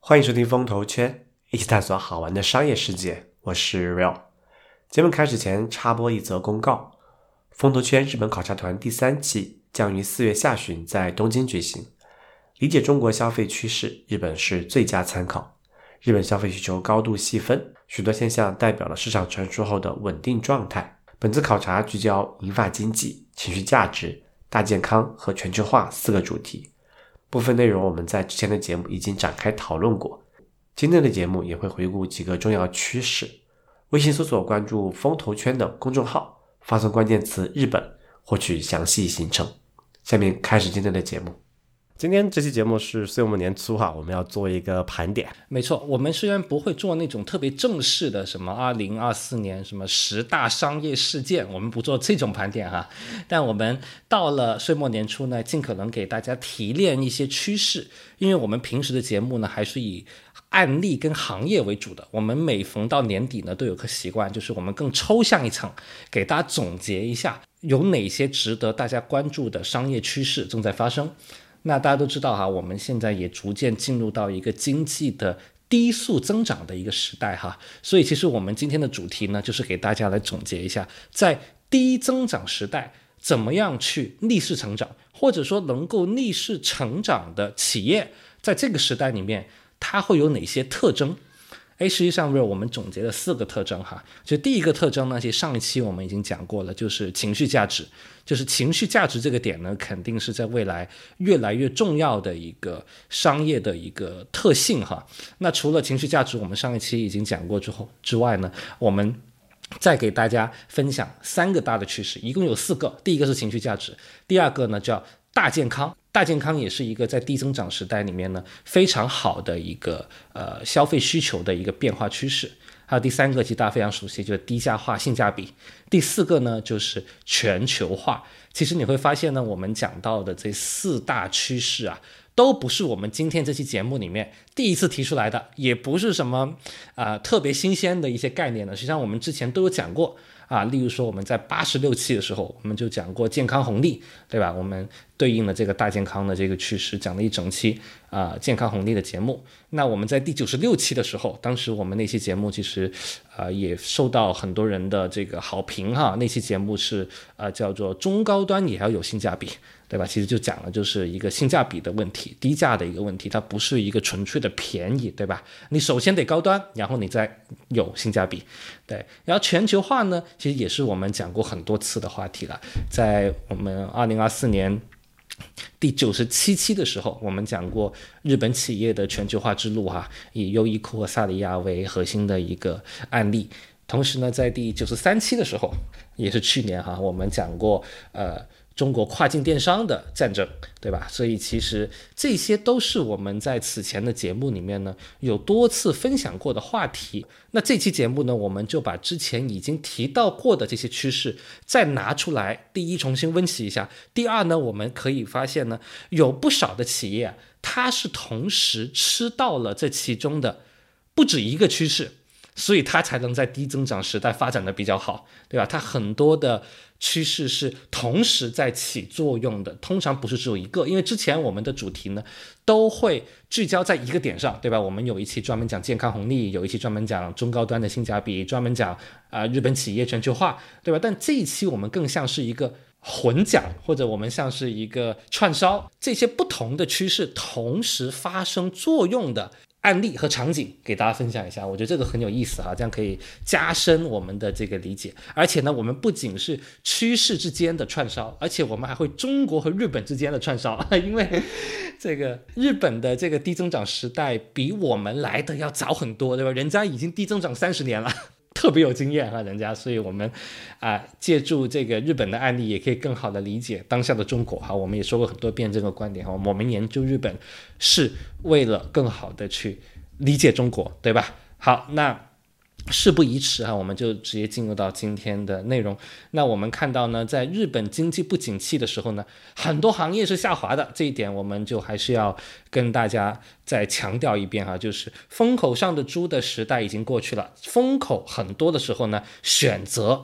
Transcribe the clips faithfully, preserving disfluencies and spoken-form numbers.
欢迎收听风投圈，一起探索好玩的商业世界。我是 Real。节目开始前插播一则公告：风投圈日本考察团第三期将于四月下旬在东京举行。理解中国消费趋势，日本是最佳参考。日本消费需求高度细分，许多现象代表了市场成熟后的稳定状态。本次考察聚焦银发经济、情绪价值、大健康和全球化四个主题。部分内容我们在之前的节目已经展开讨论过，今天的节目也会回顾几个重要趋势。微信搜索关注风投圈的公众号，发送关键词日本获取详细行程。下面开始今天的节目。今天这期节目是岁末年初哈，我们要做一个盘点。 没错，我们虽然不会做那种特别正式的什么二零二四年什么十大商业事件，我们不做这种盘点哈，但我们到了岁末年初呢，尽可能给大家提炼一些趋势，因为我们平时的节目呢还是以案例跟行业为主的，我们每逢到年底呢都有个习惯，就是我们更抽象一层，给大家总结一下有哪些值得大家关注的商业趋势正在发生。那大家都知道哈，我们现在也逐渐进入到一个经济的低速增长的一个时代哈，所以其实我们今天的主题呢，就是给大家来总结一下，在低增长时代怎么样去逆势成长，或者说能够逆势成长的企业，在这个时代里面，它会有哪些特征？哎，实际上我们总结了四个特征哈。就第一个特征呢，其实上一期我们已经讲过了，就是情绪价值。就是情绪价值这个点呢，肯定是在未来越来越重要的一个商业的一个特性哈。那除了情绪价值，我们上一期已经讲过之后之外呢，我们再给大家分享三个大的趋势，一共有四个。第一个是情绪价值，第二个呢叫大健康。大健康也是一个在低增长时代里面呢非常好的一个呃消费需求的一个变化趋势。还有第三个，其实大家非常熟悉，就是低价化、性价比。第四个呢，就是全球化。其实你会发现呢，我们讲到的这四大趋势啊，都不是我们今天这期节目里面第一次提出来的，也不是什么啊、呃、特别新鲜的一些概念呢。实际上我们之前都有讲过啊，例如说我们在八十六期的时候，我们就讲过健康红利，对吧？我们对应了这个大健康的这个趋势，讲了一整期啊、呃、健康红利的节目。那我们在第九十六期的时候，当时我们那期节目其实啊、呃、也受到很多人的这个好评哈。那期节目是啊、呃、叫做中高端也要有性价比，对吧？其实就讲了就是一个性价比的问题，低价的一个问题，它不是一个纯粹的便宜，对吧？你首先得高端，然后你再有性价比，对。然后全球化呢，其实也是我们讲过很多次的话题了，在我们二零二四年第九十七期的时候，我们讲过日本企业的全球化之路哈，以优衣库和萨莉亚为核心的一个案例。同时呢，在第九十三期的时候，也是去年哈，我们讲过呃中国跨境电商的战争，对吧？所以其实这些都是我们在此前的节目里面呢有多次分享过的话题。那这期节目呢，我们就把之前已经提到过的这些趋势再拿出来，第一重新温习一下，第二呢，我们可以发现呢，有不少的企业它是同时吃到了这其中的不止一个趋势，所以它才能在低增长时代发展的比较好，对吧？它很多的趋势是同时在起作用的，通常不是只有一个，因为之前我们的主题呢都会聚焦在一个点上，对吧？我们有一期专门讲健康红利，有一期专门讲中高端的性价比，专门讲啊、呃、日本企业全球化，对吧？但这一期我们更像是一个混讲，或者我们像是一个串烧，这些不同的趋势同时发生作用的案例和场景给大家分享一下，我觉得这个很有意思哈，这样可以加深我们的这个理解。而且呢，我们不仅是趋势之间的串烧，而且我们还会中国和日本之间的串烧，因为这个日本的这个低增长时代比我们来的要早很多，对吧？人家已经低增长三十年了。特别有经验哈，人家，所以我们啊、呃、借助这个日本的案例，也可以更好的理解当下的中国哈。我们也说过很多遍这个观点哈，我们研究日本是为了更好的去理解中国，对吧？好，那事不宜迟啊，我们就直接进入到今天的内容。那我们看到呢，在日本经济不景气的时候呢，很多行业是下滑的，这一点我们就还是要跟大家再强调一遍哈，就是风口上的猪的时代已经过去了，风口很多的时候呢，选择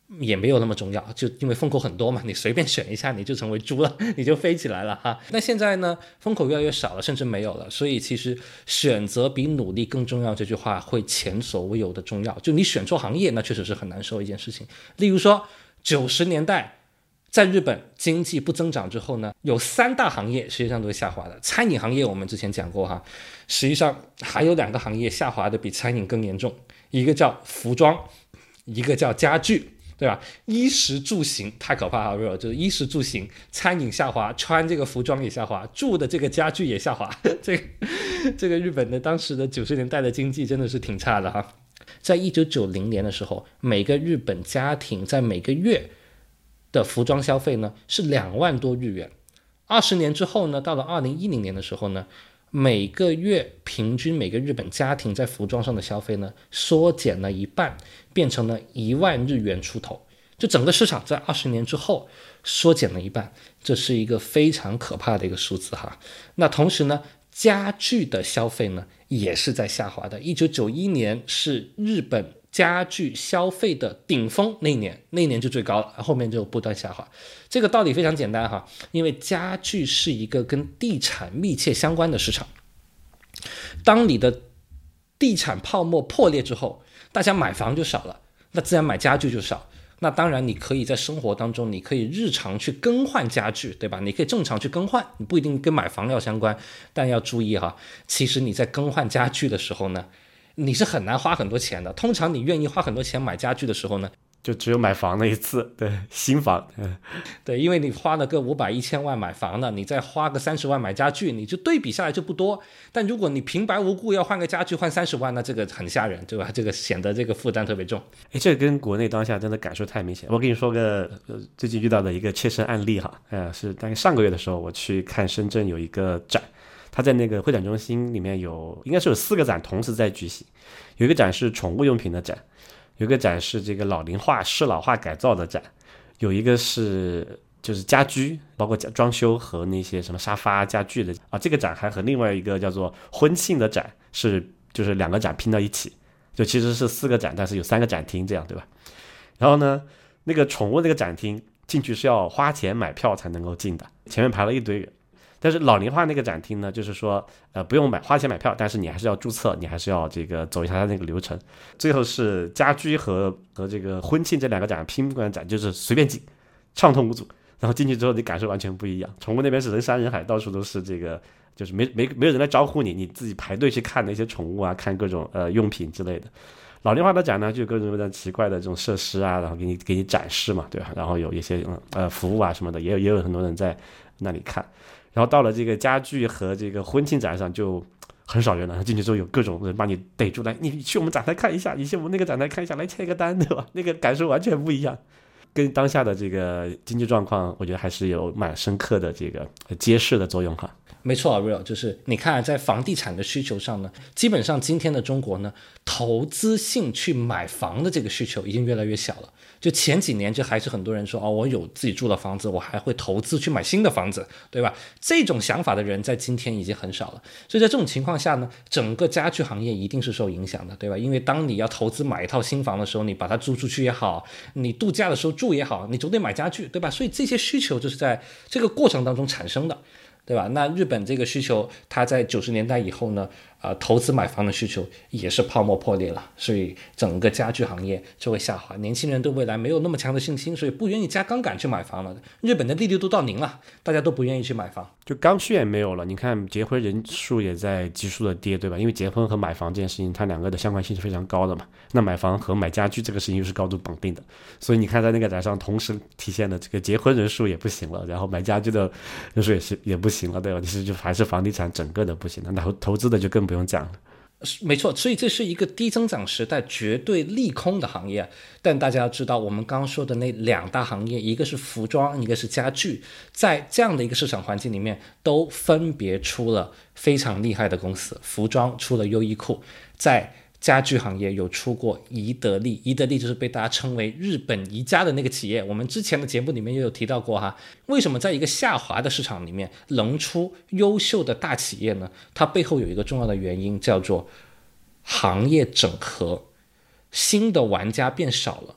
也没有那么重要，就因为风口很多嘛，你随便选一下你就成为猪了，你就飞起来了哈。那现在呢，风口越来越少了，甚至没有了，所以其实选择比努力更重要这句话会前所未有的重要。就你选错行业，那确实是很难受一件事情。例如说九十年代在日本经济不增长之后呢，有三大行业实际上都是下滑的。餐饮行业我们之前讲过哈，实际上还有两个行业下滑的比餐饮更严重，一个叫服装，一个叫家具，对吧？衣食住行太可怕了，就是衣食住行，餐饮下滑，穿这个服装也下滑，住的这个家具也下滑。这个这个日本的当时的九十年代的经济真的是挺差的哈。在一九九零年的时候，每个日本家庭在每个月的服装消费呢是两万多日元。二十年之后呢，到了二零一零年的时候呢，每个月平均每个日本家庭在服装上的消费呢缩减了一半，变成了一万日元出头。就整个市场在二十年之后缩减了一半，这是一个非常可怕的一个数字哈。那同时呢，家具的消费呢也是在下滑的。一九九一年是日本家具消费的顶峰，那一年那一年就最高了，后面就不断下滑。这个道理非常简单哈，因为家具是一个跟地产密切相关的市场。当你的地产泡沫破裂之后，大家买房就少了，那自然买家具就少。那当然你可以在生活当中，你可以日常去更换家具，对吧？你可以正常去更换，你不一定跟买房要相关，但要注意哈，其实你在更换家具的时候呢，你是很难花很多钱的。通常你愿意花很多钱买家具的时候呢， 就只有买房那一次，对，新房， 对，因为你花了个五百一千万买房了，你再花个三十万买家具，你就对比下来就不多。但如果你平白无故要换个家具换三十万，那这个很吓人，对吧？这个显得这个负担特别重。 哎，这个跟国内当下真的感受太明显。我跟你说个、呃、最近遇到的一个切身案例哈，呃，是大概上个月的时候，我去看深圳有一个展，它在那个会展中心里面有，应该是有四个展同时在举行，有一个展是宠物用品的展。有一个展是这个老龄化适老化改造的展，有一个是就是家居，包括装修和那些什么沙发家具的啊。这个展还和另外一个叫做婚庆的展是就是两个展拼到一起，就其实是四个展，但是有三个展厅这样，对吧？然后呢，那个宠物那个展厅进去是要花钱买票才能够进的，前面排了一堆人。但是老龄化那个展厅呢，就是说，呃，不用买花钱买票，但是你还是要注册，你还是要这个走一下它那个流程。最后是家居和和这个婚庆这两个展拼过展，就是随便进，畅通无阻。然后进去之后，你感受完全不一样。宠物那边是人山人海，到处都是这个，就是没没没有人来招呼你，你自己排队去看那些宠物啊，看各种呃用品之类的。老龄化的展呢，就各种各样奇怪的这种设施啊，然后给你给你展示嘛，对吧？然后有一些嗯呃服务啊什么的，也有也有很多人在那里看。然后到了这个家具和这个婚庆展上就很少人了，进去之后有各种人把你逮住来，你去我们展台看一下，你去我们那个展台看一下，来签一个单，对吧？那个感受完全不一样，跟当下的这个经济状况，我觉得还是有蛮深刻的这个揭示的作用哈。 没错 ，real 就是你看，在房地产的需求上呢，基本上今天的中国呢，投资性去买房的这个需求已经越来越小了。就前几年就还是很多人说哦，我有自己住的房子，我还会投资去买新的房子，对吧？这种想法的人在今天已经很少了。所以在这种情况下呢，整个家具行业一定是受影响的，对吧？因为当你要投资买一套新房的时候，你把它租出去也好，你度假的时候住也好，你总得买家具，对吧？所以这些需求就是在这个过程当中产生的。对吧？那日本这个需求，它在九十年代以后呢，呃，投资买房的需求也是泡沫破裂了，所以整个家具行业就会下滑。年轻人对未来没有那么强的信心，所以不愿意加杠杆去买房了。日本的利率都到零了，大家都不愿意去买房， 就刚需也没有了。你看结婚人数也在急速的跌，对吧？因为结婚和买房这件事情，它两个的相关性是非常高的嘛。那买房和买家具这个事情又是高度绑定的，所以你看在那个展上同时体现的这个结婚人数也不行了，然后买家具的人数也是也不行了，对吧？其实就还是房地产整个的不行了，那投资的就更不用讲了。 没错，所以这是一个低增长时代绝对利空的行业。但大家要知道，我们刚刚说的那两大行业，一个是服装，一个是家具，在这样的一个市场环境里面，都分别出了非常厉害的公司。服装出了优衣库，在家具行业有出过宜得利，宜得利就是被大家称为日本宜家的那个企业。我们之前的节目里面也有提到过哈，为什么在一个下滑的市场里面能出优秀的大企业呢？它背后有一个重要的原因，叫做行业整合。新的玩家变少了，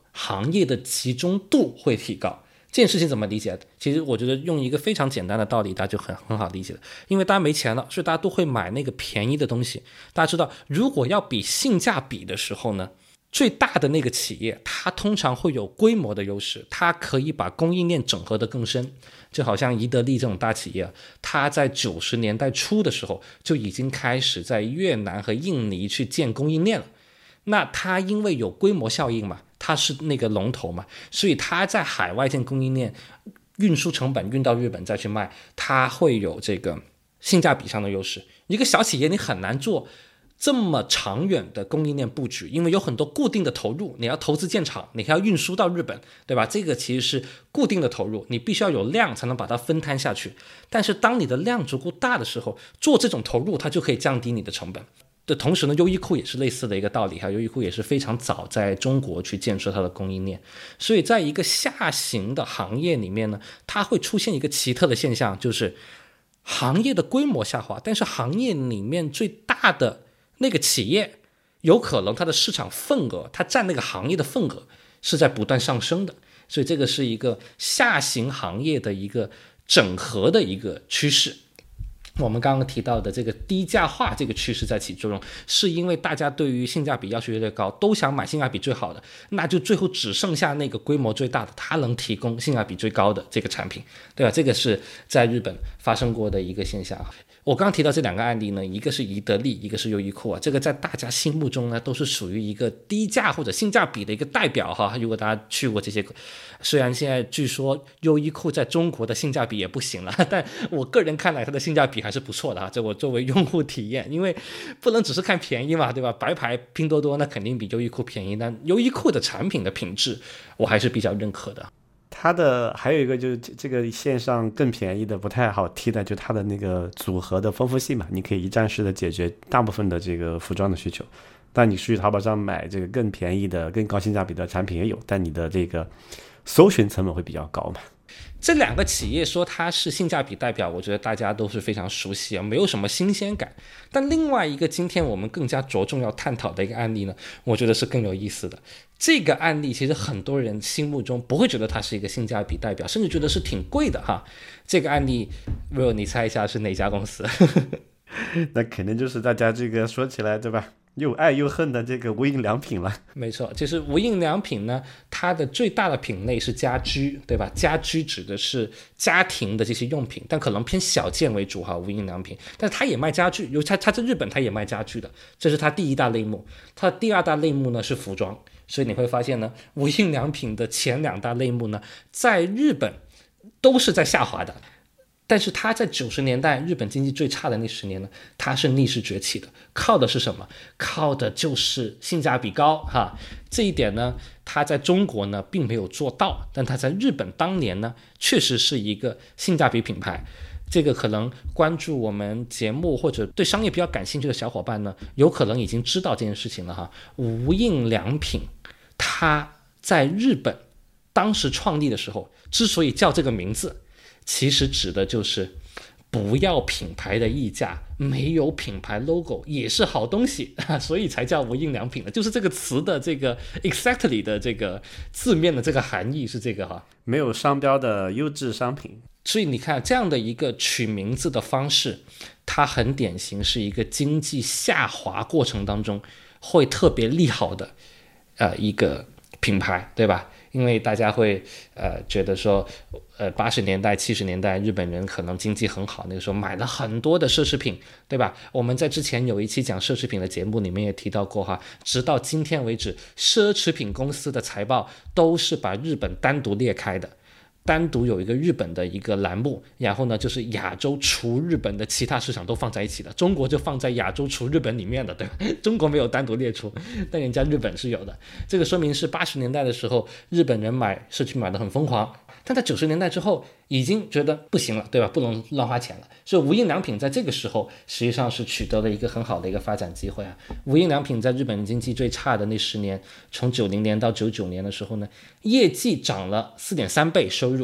行业的集中度会提高。这件事情怎么理解？其实我觉得用一个非常简单的道理，大家就很很好理解了。因为大家没钱了，所以大家都会买那个便宜的东西。大家知道，如果要比性价比的时候呢，最大的那个企业，它通常会有规模的优势，它可以把供应链整合得更深。就好像宜得利这种大企业，它在九十年代初的时候就已经开始在越南和印尼去建供应链了。那它因为有规模效应嘛，它是那个龙头嘛，所以它在海外建供应链，运输成本运到日本再去卖，它会有这个性价比上的优势。一个小企业你很难做这么长远的供应链布局，因为有很多固定的投入，你要投资建厂，你还要运输到日本，对吧？这个其实是固定的投入，你必须要有量才能把它分摊下去。但是当你的量足够大的时候，做这种投入它就可以降低你的成本。的同时呢，优衣库也是类似的一个道理哈，优衣库也是非常早在中国去建设它的供应链，所以在一个下行的行业里面呢，它会出现一个奇特的现象，就是行业的规模下滑，但是行业里面最大的那个企业，有可能它的市场份额，它占那个行业的份额是在不断上升的，所以这个是一个下行行业的一个整合的一个趋势。我们刚刚提到的这个低价化这个趋势在起作用，是因为大家对于性价比要求越来越高，都想买性价比最好的，那就最后只剩下那个规模最大的，它能提供性价比最高的这个产品，对吧？这个是在日本发生过的一个现象。我刚刚提到这两个案例呢，一个是宜得利，一个是优衣库啊，这个在大家心目中呢都是属于一个低价或者性价比的一个代表哈。如果大家去过这些，虽然现在据说优衣库在中国的性价比也不行了，但我个人看来它的性价比还是不错的哈。这我作为用户体验，因为不能只是看便宜嘛，对吧？白牌拼多多那肯定比优衣库便宜，但优衣库的产品的品质我还是比较认可的。 它的还有一个就是这个线上更便宜的不太好替代，就它的那个组合的丰富性嘛，你可以一站式的解决大部分的这个服装的需求。但你去淘宝上买这个更便宜的更高性价比的产品也有，但你的这个搜寻成本会比较高嘛。 这两个企业说它是性价比代表，我觉得大家都是非常熟悉啊，没有什么新鲜感。但另外一个今天我们更加着重要探讨的一个案例呢，我觉得是更有意思的。这个案例其实很多人心目中不会觉得它是一个性价比代表，甚至觉得是挺贵的哈。这个案例 Will 你猜一下是哪家公司？ 那肯定就是大家这个说起来对吧，又爱又恨的这个无印良品了。 没错，其实无印良品呢，它的最大的品类是家居，对吧？家居指的是家庭的这些用品，但可能偏小件为主哈。无印良品，但是它也卖家具，尤其它它在日本它也卖家具的，这是它第一大类目。它第二大类目呢是服装，所以你会发现呢，无印良品的前两大类目呢，在日本都是在下滑的。但是它在九十年代日本经济最差的那十年呢，它是逆势崛起的，靠的是什么？靠的就是性价比高哈。这一点呢，它在中国呢并没有做到，但它在日本当年呢，确实是一个性价比品牌。这个可能关注我们节目或者对商业比较感兴趣的小伙伴呢，有可能已经知道这件事情了哈。无印良品，它在日本当时创立的时候，之所以叫这个名字，其实指的就是不要品牌的溢价，没有品牌 logo 也是好东西，所以才叫无印良品的，就是这个词的这个 exactly 的这个字面的这个含义是这个哈， 没有商标的优质商品。 所以你看这样的一个取名字的方式，它很典型是一个经济下滑过程当中会特别利好的呃一个品牌，对吧？因为大家会呃觉得说，呃八十年代七十年代日本人可能经济很好，那个时候买了很多的奢侈品，对吧？我们在之前有一期讲奢侈品的节目里面也提到过哈，直到今天为止，奢侈品公司的财报都是把日本单独列开的。单独有一个日本的一个栏目，然后呢就是亚洲除日本的其他市场都放在一起的，中国就放在亚洲除日本里面的，对吧？中国没有单独列出，但人家日本是有的。这个说明是八十年代的时候日本人买奢侈品买得很疯狂，但在九十年代之后已经觉得不行了，对吧？不能乱花钱了，所以无印良品在这个时候实际上是取得了一个很好的一个发展机会啊。无印良品在日本经济最差的那十年，从九零年到九九年的时候呢，业绩涨了 四点三倍收入，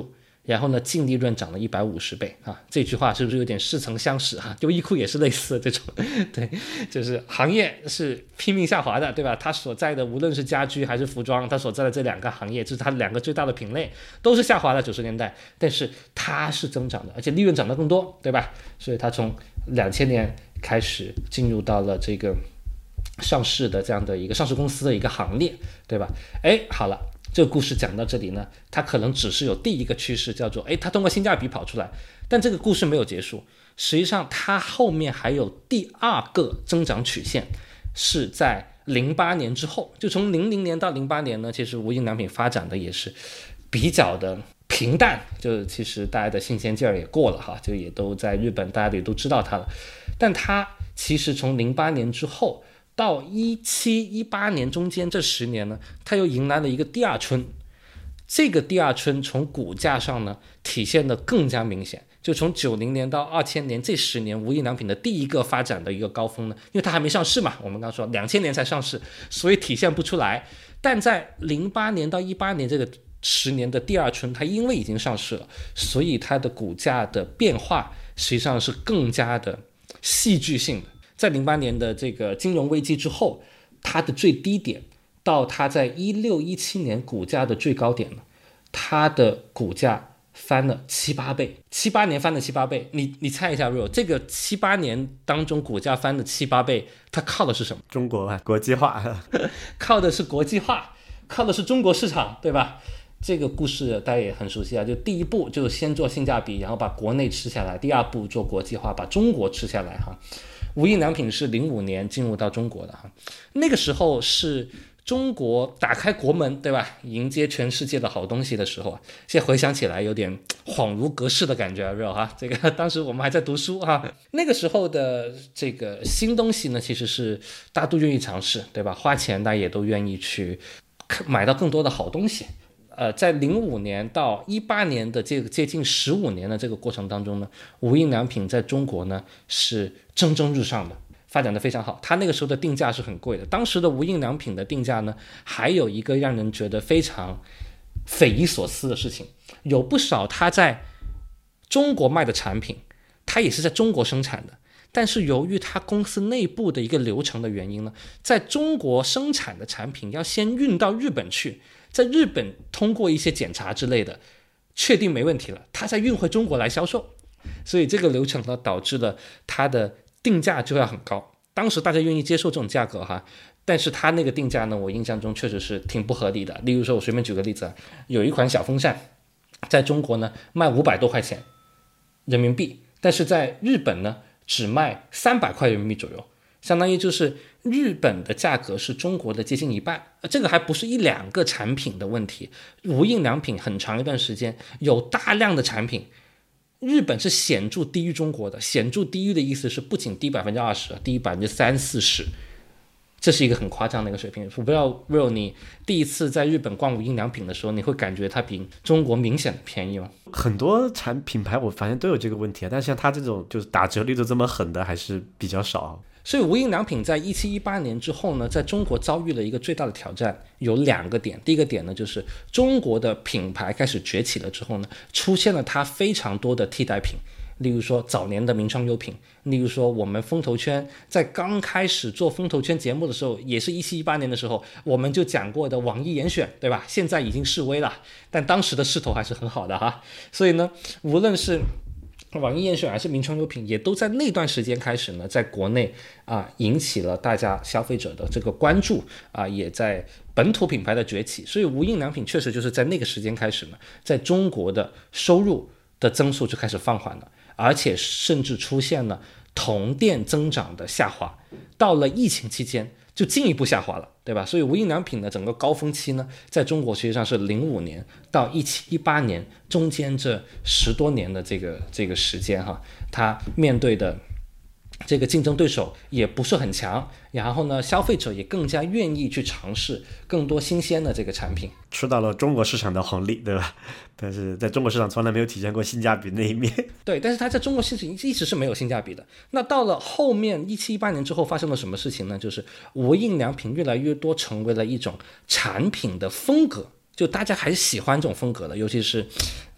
然后呢，净利润涨了一百五十倍啊！这句话是不是有点似曾相识哈？优衣库也是类似的这种，对，就是行业是拼命下滑的，对吧？它所在的无论是家居还是服装，它所在的这两个行业，就是它两个最大的品类，都是下滑的九十年代，但是它是增长的，而且利润涨得更多，对吧？所以它从两千年开始进入到了这个上市的这样的一个上市公司的一个行列，对吧？哎，好了。这个故事讲到这里呢，它可能只是有第一个趋势，叫做哎，它通过性价比跑出来，但这个故事没有结束。实际上，它后面还有第二个增长曲线，是在零八年之后，就从零零年到零八年呢，其实无印良品发展的也是比较的平淡，就其实大家的新鲜劲儿也过了哈，就也都在日本，大家也都知道它了。但它其实从零八年之后。到一七一八年中间这十年呢，它又迎来了一个第二春。这个第二春从股价上呢体现的更加明显。就从九零年到二千年这十年，无印良品的第一个发展的一个高峰呢，因为它还没上市嘛，我们刚说两千年才上市，所以体现不出来。但在零八年到一八年这个十年的第二春，它因为已经上市了，所以它的股价的变化实际上是更加的戏剧性的。在零八年的这个金融危机之后，它的最低点到它在一六一七年股价的最高点呢，它的股价翻了七八倍，七八年翻了七八倍。你你猜一下 ，Rio， 这个七八年当中股价翻了七八倍，它靠的是什么？ 中国吧，国际化， 靠的是国际化，靠的是中国市场，对吧？这个故事大家也很熟悉啊，就第一步就先做性价比，然后把国内吃下来；第二步做国际化，把中国吃下来哈。无印良品是零五年进入到中国的哈，那个时候是中国打开国门，对吧？迎接全世界的好东西的时候啊，现在回想起来有点恍如隔世的感觉啊 ，real 哈。这个当时我们还在读书哈，那个时候的这个新东西呢，其实是大家都愿意尝试，对吧？花钱大家也都愿意去买到更多的好东西。呃，在零五年到一八年的这个接近十五年的这个过程当中呢，无印良品在中国呢是蒸蒸日上的，发展的非常好。它那个时候的定价是很贵的，当时的无印良品的定价呢，还有一个让人觉得非常匪夷所思的事情，有不少它在中国卖的产品，它也是在中国生产的。但是由于它公司内部的一个流程的原因呢，在中国生产的产品要先运到日本去，在日本通过一些检查之类的，确定没问题了，它再运回中国来销售。所以这个流程呢，导致了它的定价就要很高。当时大家愿意接受这种价格哈，但是它那个定价呢，我印象中确实是挺不合理的。例如说，我随便举个例子，有一款小风扇，在中国呢卖五百多块钱人民币，但是在日本呢只卖三百块人民币左右，相当于就是日本的价格是中国的接近一半。这个还不是一两个产品的问题，无印良品很长一段时间有大量的产品，日本是显著低于中国的。显著低于的意思是不仅低百分之二十，低百分之三四十，这是一个很夸张的一个水平。我不知道 Will 你第一次在日本逛无印良品的时候，你会感觉它比中国明显的便宜吗？ 很多产品牌我发现都有这个问题啊，但像它这种就是打折力度这么狠的还是比较少。 所以无印良品在一七一八年之后呢，在中国遭遇了一个最大的挑战，有两个点。第一个点呢，就是中国的品牌开始崛起了之后呢，出现了它非常多的替代品。例如说早年的名创优品，例如说我们风投圈在刚开始做风投圈节目的时候，也是一七一八年的时候，我们就讲过的网易严选，对吧？现在已经式微了，但当时的势头还是很好的哈。所以呢，无论是网易严选还是名创优品，也都在那段时间开始呢，在国内啊引起了大家消费者的这个关注啊，也在本土品牌的崛起。所以无印良品确实就是在那个时间开始呢，在中国的收入的增速就开始放缓了，而且甚至出现了同店增长的下滑，到了疫情期间就进一步下滑了，对吧？所以无印良品的整个高峰期呢，在中国实际上是零五年到一七一八年中间这十多年的这个这个时间哈，它面对的这个竞争对手也不是很强，然后呢，消费者也更加愿意去尝试更多新鲜的这个产品， 吃到了中国市场的红利，对吧？但是在中国市场从来没有体现过性价比那一面。 对，但是它在中国市场一直是没有性价比的。那到了后面一七一八年之后发生了什么事情呢？就是无印良品越来越多成为了一种产品的风格，就大家还是喜欢这种风格的，尤其是啊、呃、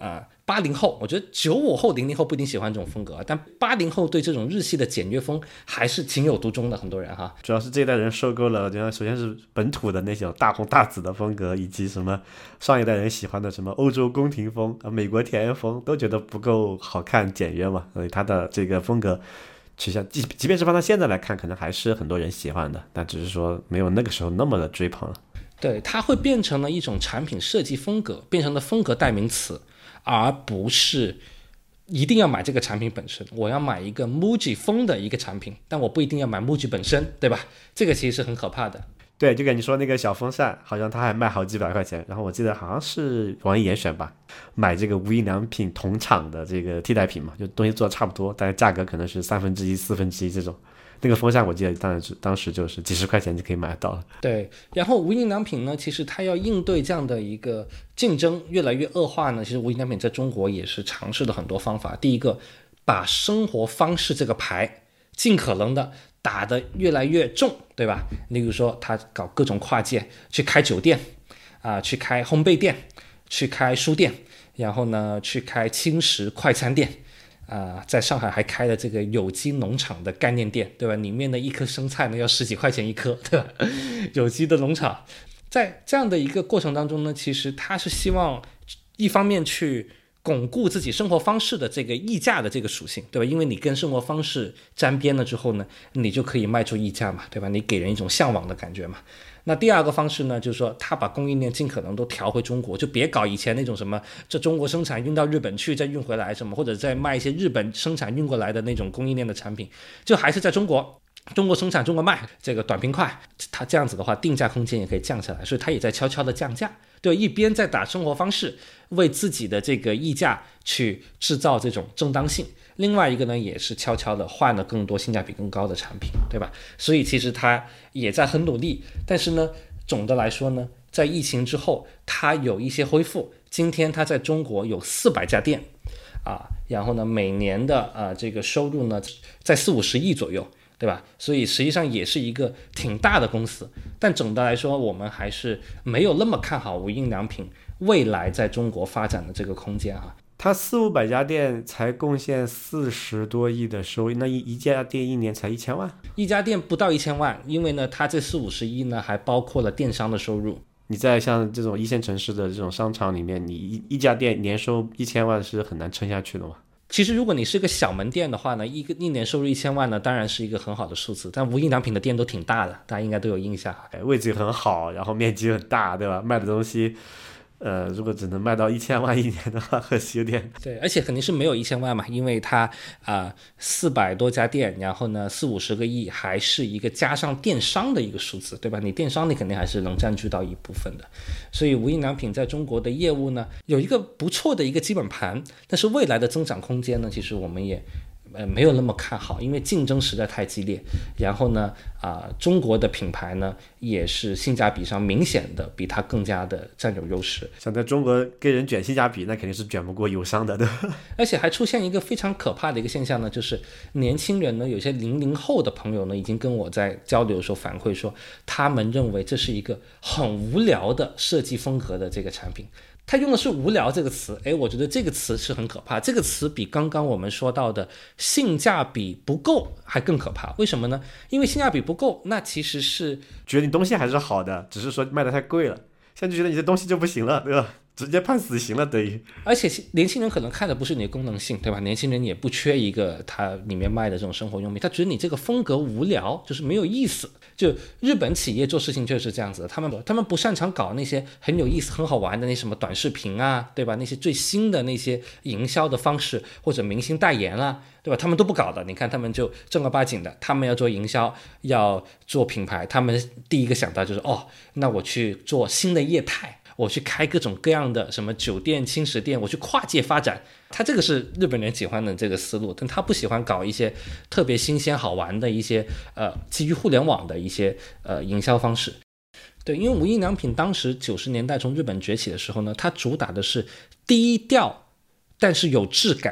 八零后，我觉得九五后、零零后不一定喜欢这种风格，但八零后对这种日系的简约风还是情有独钟的，很多人哈。 主要是这一代人受够了，首先是本土的那种大红大紫的风格，以及什么上一代人喜欢的什么欧洲宫廷风、美国田园风，都觉得不够好看、简约嘛，所以他的这个风格取向，即即便是放到现在来看，可能还是很多人喜欢的，但只是说没有那个时候那么的追捧了。 对，它会变成了一种产品设计风格，变成了风格代名词，而不是一定要买这个产品本身。我要买一个 Muji 风的一个产品，但我不一定要买 Muji 本身，对吧？这个其实是很可怕的。 对，就跟你说那个小风扇，好像它还卖好几百块钱，然后我记得好像是网易严选吧，买这个无印良品同厂的这个替代品嘛，就东西做的差不多，但是价格可能是三分之一、四分之一这种。那个风扇我记得当然是当时就是几十块钱就可以买到了。 对，然后无印良品呢，其实它要应对这样的一个竞争越来越恶化呢，其实无印良品在中国也是尝试了很多方法。第一个，把生活方式这个牌尽可能的打得越来越重，对吧？例如说他搞各种跨界，去开酒店啊、呃，去开烘焙店，去开书店，然后呢去开轻食快餐店。啊、呃，在上海还开了这个有机农场的概念店，对吧？里面的一颗生菜呢要十几块钱一颗，对吧？有机的农场，在这样的一个过程当中呢，其实他是希望一方面去巩固自己生活方式的这个溢价的这个属性，对吧？因为你跟生活方式沾边了之后呢，你就可以卖出溢价嘛，对吧？你给人一种向往的感觉嘛。那第二个方式呢，就是说他把供应链尽可能都调回中国，就别搞以前那种什么这中国生产运到日本去再运回来什么，或者再卖一些日本生产运过来的那种供应链的产品，就还是在中国中国生产中国卖，这个短平快，它这样子的话定价空间也可以降下来，所以它也在悄悄的降价，对，一边在打生活方式，为自己的这个溢价去制造这种正当性，另外一个呢也是悄悄的换了更多性价比更高的产品，对吧？所以其实它也在很努力，但是呢总的来说呢，在疫情之后它有一些恢复，今天它在中国有四百家店啊，然后呢每年的呃这个收入呢在四五十亿左右，对吧？所以实际上也是一个挺大的公司，但总的来说我们还是没有那么看好无印良品未来在中国发展的这个空间啊。 它四五百家店才贡献四十多亿的收益，那一一家店一年才一千万？ 一家店不到一千万，因为呢，它这四五十亿呢还包括了电商的收入。 你在像这种一线城市的这种商场里面，你一一家店年收一千万是很难撑下去的嘛？ 其实如果你是个小门店的话呢，一个一年收入一千万呢，当然是一个很好的数字。但无印良品的店都挺大的，大家应该都有印象。 哎，位置很好，然后面积很大，对吧？卖的东西。呃，如果只能卖到一千万一年的话，可惜有点。 对，而且肯定是没有一千万嘛，因为它啊四百多家店，然后呢四五十个亿，还是一个加上电商的一个数字，对吧？你电商你肯定还是能占据到一部分的，所以无印良品在中国的业务呢有一个不错的一个基本盘，但是未来的增长空间呢，其实我们也。呃，没有那么看好，因为竞争实在太激烈。然后呢，啊、呃，中国的品牌呢，也是性价比上明显的比它更加的占有优势。 想在中国跟人卷性价比，那肯定是卷不过友商的，对吧？ 而且还出现一个非常可怕的一个现象呢，就是年轻人呢，有些零零后的朋友呢，已经跟我在交流的时候反馈说，他们认为这是一个很无聊的设计风格的这个产品。他用的是无聊这个词，诶，我觉得这个词是很可怕，这个词比刚刚我们说到的性价比不够还更可怕。为什么呢？因为性价比不够，那其实是觉得你东西还是好的，只是说卖的太贵了，现在就觉得你的东西就不行了，对吧？直接判死刑了等于。 而且年轻人可能看的不是你的功能性，对吧？年轻人也不缺一个他里面卖的这种生活用品，他觉得你这个风格无聊，就是没有意思。就日本企业做事情就是这样子的，他们他们不擅长搞那些很有意思很好玩的那什么短视频啊，对吧？那些最新的那些营销的方式或者明星代言啊，对吧？他们都不搞的。你看他们就正儿八经的，他们要做营销要做品牌，他们第一个想到就是哦，那我去做新的业态，我去开各种各样的什么酒店轻食店，我去跨界发展。他这个是日本人喜欢的这个思路，但他不喜欢搞一些特别新鲜好玩的一些呃基于互联网的一些呃营销方式。对，因为无印良品当时九十年代从日本崛起的时候呢，它主打的是低调但是有质感，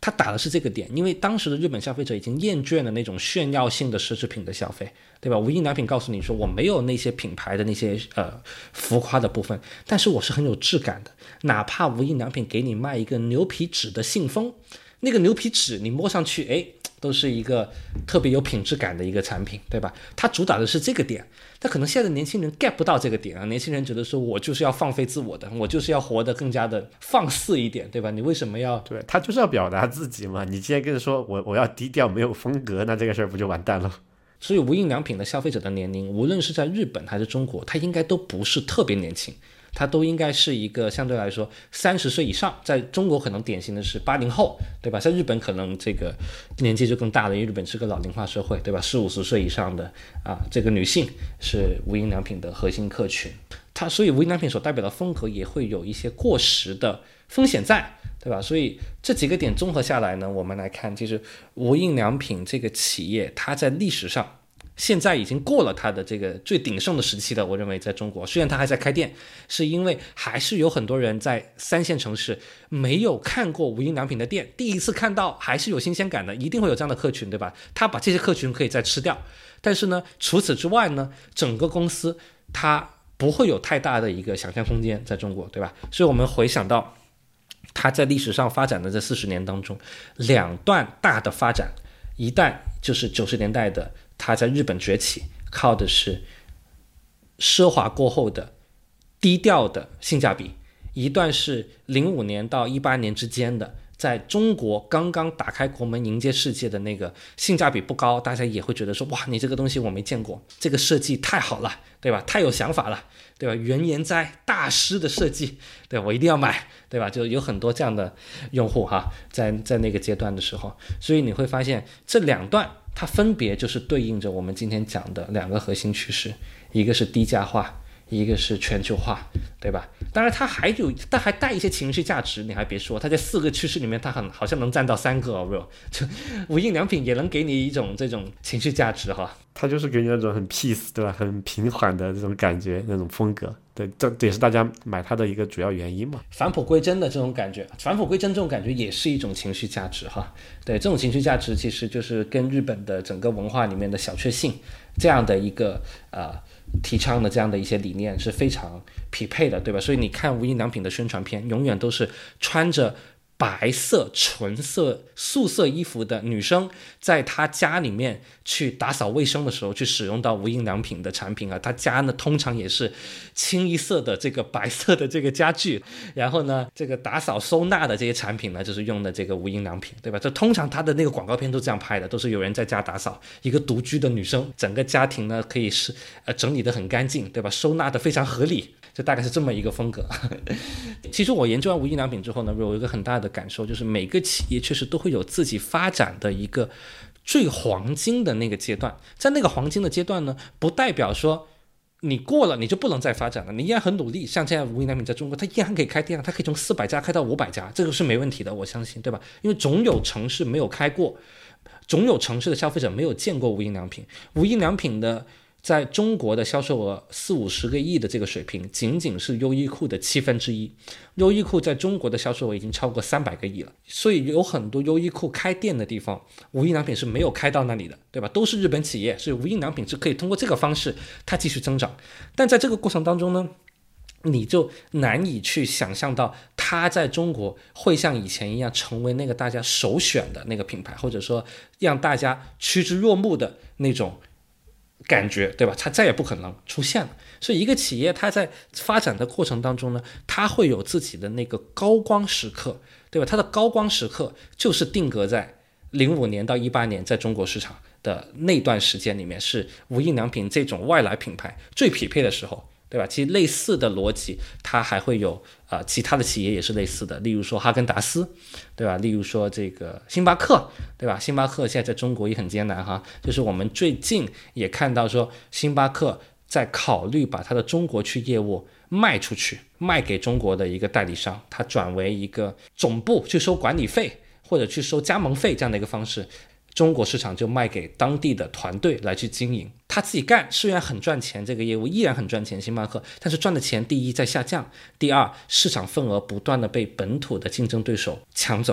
他打的是这个点，因为当时的日本消费者已经厌倦了那种炫耀性的奢侈品的消费，对吧？无印良品告诉你说，我没有那些品牌的那些呃浮夸的部分，但是我是很有质感的，哪怕无印良品给你卖一个牛皮纸的信封，那个牛皮纸你摸上去，哎，都是一个特别有品质感的一个产品，对吧？它主打的是这个点，但可能现在的年轻人 get 不到这个点啊。年轻人觉得说，我就是要放飞自我的，我就是要活得更加的放肆一点，对吧？你为什么要？ 对，他就是要表达自己嘛。你既然跟着说我我要低调，没有风格，那这个事儿不就完蛋了？ 所以无印良品的消费者的年龄，无论是在日本还是中国，它应该都不是特别年轻。它都应该是一个相对来说三十岁以上，在中国可能典型的是八零后，对吧？在日本可能这个年纪就更大了，因为日本是个老龄化社会，对吧？四五十岁以上的啊，这个女性是无印良品的核心客群。它所以无印良品所代表的风格也会有一些过时的风险在，对吧？所以这几个点综合下来呢，我们来看，其实无印良品这个企业，它在历史上现在已经过了它的这个最鼎盛的时期了。我认为在中国，虽然它还在开店，是因为还是有很多人在三线城市没有看过无印良品的店，第一次看到还是有新鲜感的，一定会有这样的客群，对吧？他把这些客群可以再吃掉，但是呢，除此之外呢，整个公司它不会有太大的一个想象空间在中国，对吧？所以我们回想到它在历史上发展的这四十年当中，两段大的发展，一旦就是九十年代的他在日本崛起，靠的是奢华过后的低调的性价比；一段是零五年到一八年之间的，在中国刚刚打开国门迎接世界的那个性价比不高，大家也会觉得说，哇，你这个东西我没见过，这个设计太好了，对吧？太有想法了，对吧？原研哉大师的设计，对，我一定要买，对吧？就有很多这样的用户哈，在在那个阶段的时候，所以你会发现这两段它分别就是对应着我们今天讲的两个核心趋势，一个是低价化，一个是全球化，对吧？当然它还有，它还带一些情绪价值，你还别说，它在四个趋势里面，它很好像能占到三个哦，就无印良品也能给你一种这种情绪价值哈。 它就是给你那种很 peace， 对吧？很平缓的这种感觉，那种风格。对，这这也是大家买它的一个主要原因嘛。 返璞归真的这种感觉，返璞归真这种感觉也是一种情绪价值哈。对，这种情绪价值其实就是跟日本的整个文化里面的小确幸这样的一个呃提倡的这样的一些理念是非常匹配的，对吧？所以你看无印良品的宣传片，永远都是穿着白色纯色素色衣服的女生，在她家里面去打扫卫生的时候去使用到无印良品的产品啊。她家呢通常也是清一色的这个白色的这个家具，然后呢这个打扫收纳的这些产品呢就是用的这个无印良品，对吧？这通常她的那个广告片都这样拍的，都是有人在家打扫，一个独居的女生，整个家庭呢可以是呃整理得很干净，对吧？收纳得非常合理，就大概是这么一个风格。其实我研究完无印良品之后呢，我有一个很大的感受，就是每个企业确实都会有自己发展的一个最黄金的那个阶段，在那个黄金的阶段呢，不代表说你过了你就不能再发展了，你依然很努力。像现在无印良品在中国，它依然可以开店，它可以从四百家开到五百家，这个是没问题的，我相信，对吧？因为总有城市没有开过，总有城市的消费者没有见过无印良品。无印良品的在中国的销售额四五十个亿的这个水平，仅仅是优衣库的七分之一。优衣库在中国的销售额已经超过三百个亿了，所以有很多优衣库开店的地方，无印良品是没有开到那里的，对吧？都是日本企业，所以无印良品是可以通过这个方式它继续增长。但在这个过程当中呢，你就难以去想象到它在中国会像以前一样成为那个大家首选的那个品牌，或者说让大家趋之若鹜的那种感觉，对吧？它再也不可能出现了。所以一个企业它在发展的过程当中呢，它会有自己的那个高光时刻，对吧？它的高光时刻就是定格在零五年到一八年在中国市场的那段时间里面，是无印良品这种外来品牌最匹配的时候，对吧？其实类似的逻辑它还会有呃其他的企业也是类似的，例如说哈根达斯，对吧？例如说这个星巴克，对吧？星巴克现在在中国也很艰难哈，就是我们最近也看到说星巴克在考虑把它的中国区业务卖出去，卖给中国的一个代理商，它转为一个总部去收管理费或者去收加盟费这样的一个方式，中国市场就卖给当地的团队来去经营，他自己干虽然很赚钱，这个业务依然很赚钱，星巴克，但是赚的钱第一在下降，第二市场份额不断的被本土的竞争对手抢走，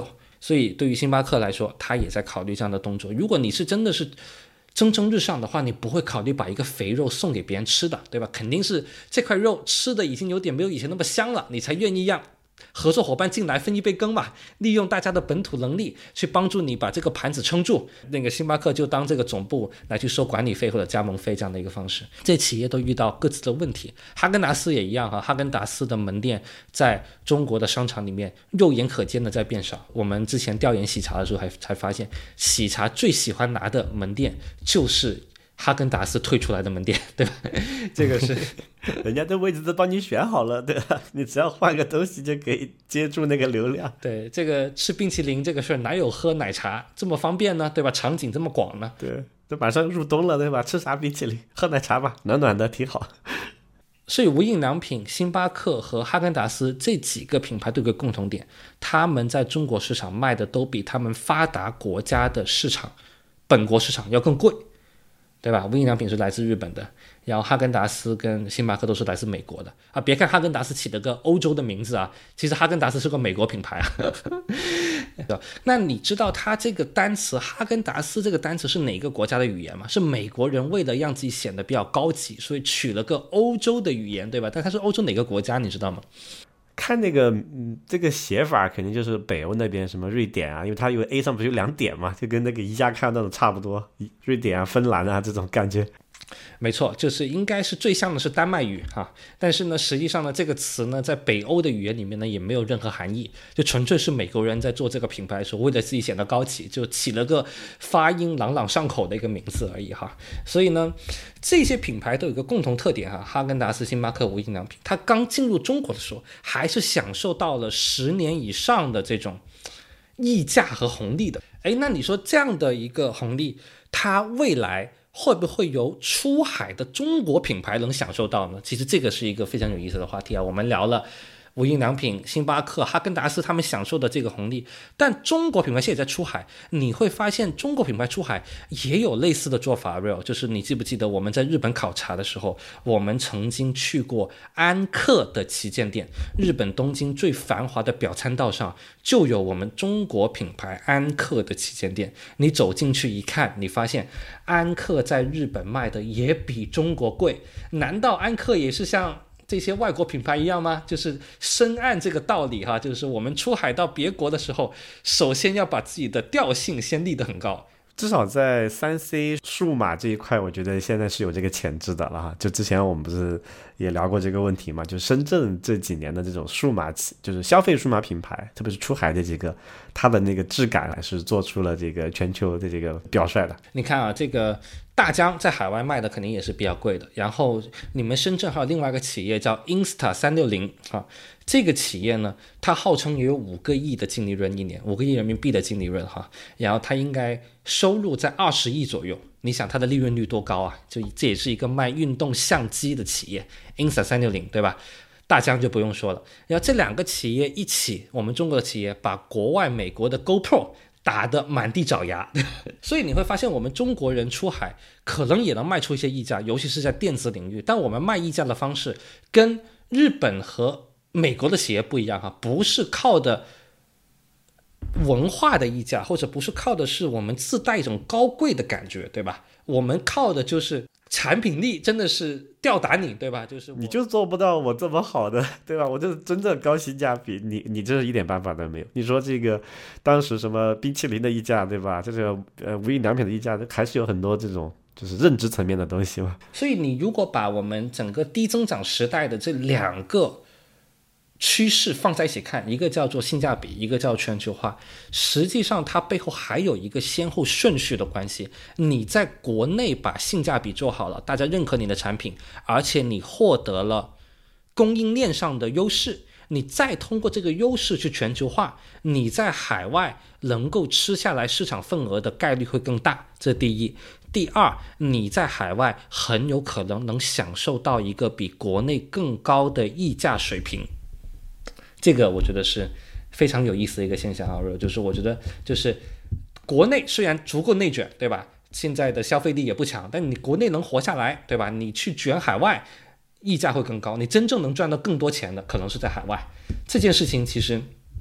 所以对于星巴克来说，他也在考虑这样的动作。如果你是真的是蒸蒸日上的话，你不会考虑把一个肥肉送给别人吃的，对吧？肯定是这块肉吃的已经有点没有以前那么香了，你才愿意让合作伙伴进来分一杯羹嘛，利用大家的本土能力去帮助你把这个盘子撑住。那个星巴克就当这个总部来去收管理费或者加盟费这样的一个方式。这企业都遇到各自的问题，哈根达斯也一样哈，哈根达斯的门店在中国的商场里面肉眼可见的在变少。我们之前调研喜茶的时候还才发现，喜茶最喜欢拿的门店就是哈根达斯退出来的门店，对吧？这个是人家的位置都帮你选好了，对吧？你只要换个东西就可以接住那个流量。 对，这个吃冰淇淋这个事儿哪有喝奶茶这么方便呢？对吧？场景这么广呢？ 对，这马上入冬了，对吧？吃啥冰淇淋？喝奶茶吧，暖暖的挺好。 所以无印良品、星巴克和哈根达斯这几个品牌都有个共同点，他们在中国市场卖的都比他们发达国家的市场本国市场要更贵，对吧？无印良品是来自日本的，然后哈根达斯跟星巴克都是来自美国的啊。别看哈根达斯起了个欧洲的名字啊，其实哈根达斯是个美国品牌啊。那你知道它这个单词哈根达斯这个单词是哪个国家的语言吗？是美国人为了让自己显得比较高级，所以取了个欧洲的语言，对吧？但它是欧洲哪个国家你知道吗？ 看那个、嗯、这个写法肯定就是北欧那边什么瑞典啊，因为它有 A 上不是有两点嘛，就跟那个宜家看到的差不多，瑞典啊芬兰啊这种感觉。 没错，就是应该是最像的是丹麦语哈、啊，但是呢，实际上呢，这个词呢，在北欧的语言里面呢，也没有任何含义，就纯粹是美国人在做这个品牌的时候，为了自己显得高级，就起了个发音朗朗上口的一个名字而已哈。所以呢，这些品牌都有一个共同特点哈，哈根达斯、星巴克、无印良品，它刚进入中国的时候，还是享受到了十年以上的这种溢价和红利的。哎，那你说这样的一个红利，它未来会不会由出海的中国品牌能享受到呢？其实这个是一个非常有意思的话题啊。我们聊了无印良品、星巴克、哈根达斯他们享受的这个红利，但中国品牌现在在出海，你会发现中国品牌出海也有类似的做法 real， 就是你记不记得我们在日本考察的时候，我们曾经去过安克的旗舰店，日本东京最繁华的表参道上就有我们中国品牌安克的旗舰店。你走进去一看，你发现安克在日本卖的也比中国贵，难道安克也是像这些外国品牌一样吗？就是深谙这个道理哈，就是我们出海到别国的时候，首先要把自己的调性先立得很高。 至少在 三 C 数码这一块，我觉得现在是有这个潜质的了哈。就之前我们不是也聊过这个问题嘛，就深圳这几年的这种数码，就是消费数码品牌，特别是出海这几个，它的那个质感还是做出了这个全球的这个表率的。 你看啊，这个大疆在海外卖的肯定也是比较贵的，然后你们深圳还有另外一个企业叫 Insta 三六零啊，这个企业呢，它号称也有五个亿的净利润一年，五个亿人民币的净利润哈，然后它应该收入在二十亿左右。你想它的利润率多高啊？就这也是一个卖运动相机的企业 ，Insta 三六零对吧？大疆就不用说了。然后这两个企业一起，我们中国的企业把国外美国的 GoPro 打得满地找牙，所以你会发现我们中国人出海可能也能卖出一些溢价，尤其是在电子领域，但我们卖溢价的方式跟日本和美国的企业不一样哈，不是靠的文化的溢价，或者不是靠的是我们自带一种高贵的感觉，对吧？我们靠的就是产品力，真的是吊打你，对吧？就是你就做不到我这么好的，对吧？我就是真正高性价比，你你这是一点办法都没有。你说这个当时什么冰淇淋的溢价，对吧？这个呃无印良品的溢价，还是有很多这种就是认知层面的东西嘛。 所以你如果把我们整个低增长时代的这两个趋势放在一起看，一个叫做性价比，一个叫全球化，实际上它背后还有一个先后顺序的关系。你在国内把性价比做好了，大家认可你的产品，而且你获得了供应链上的优势，你再通过这个优势去全球化，你在海外能够吃下来市场份额的概率会更大，这第一。第二，你在海外很有可能能享受到一个比国内更高的溢价水平，这个我觉得是非常有意思的一个现象啊，就是我觉得就是国内虽然足够内卷，对吧？现在的消费力也不强，但你国内能活下来，对吧？你去卷海外，溢价会更高，你真正能赚到更多钱的可能是在海外。这件事情其实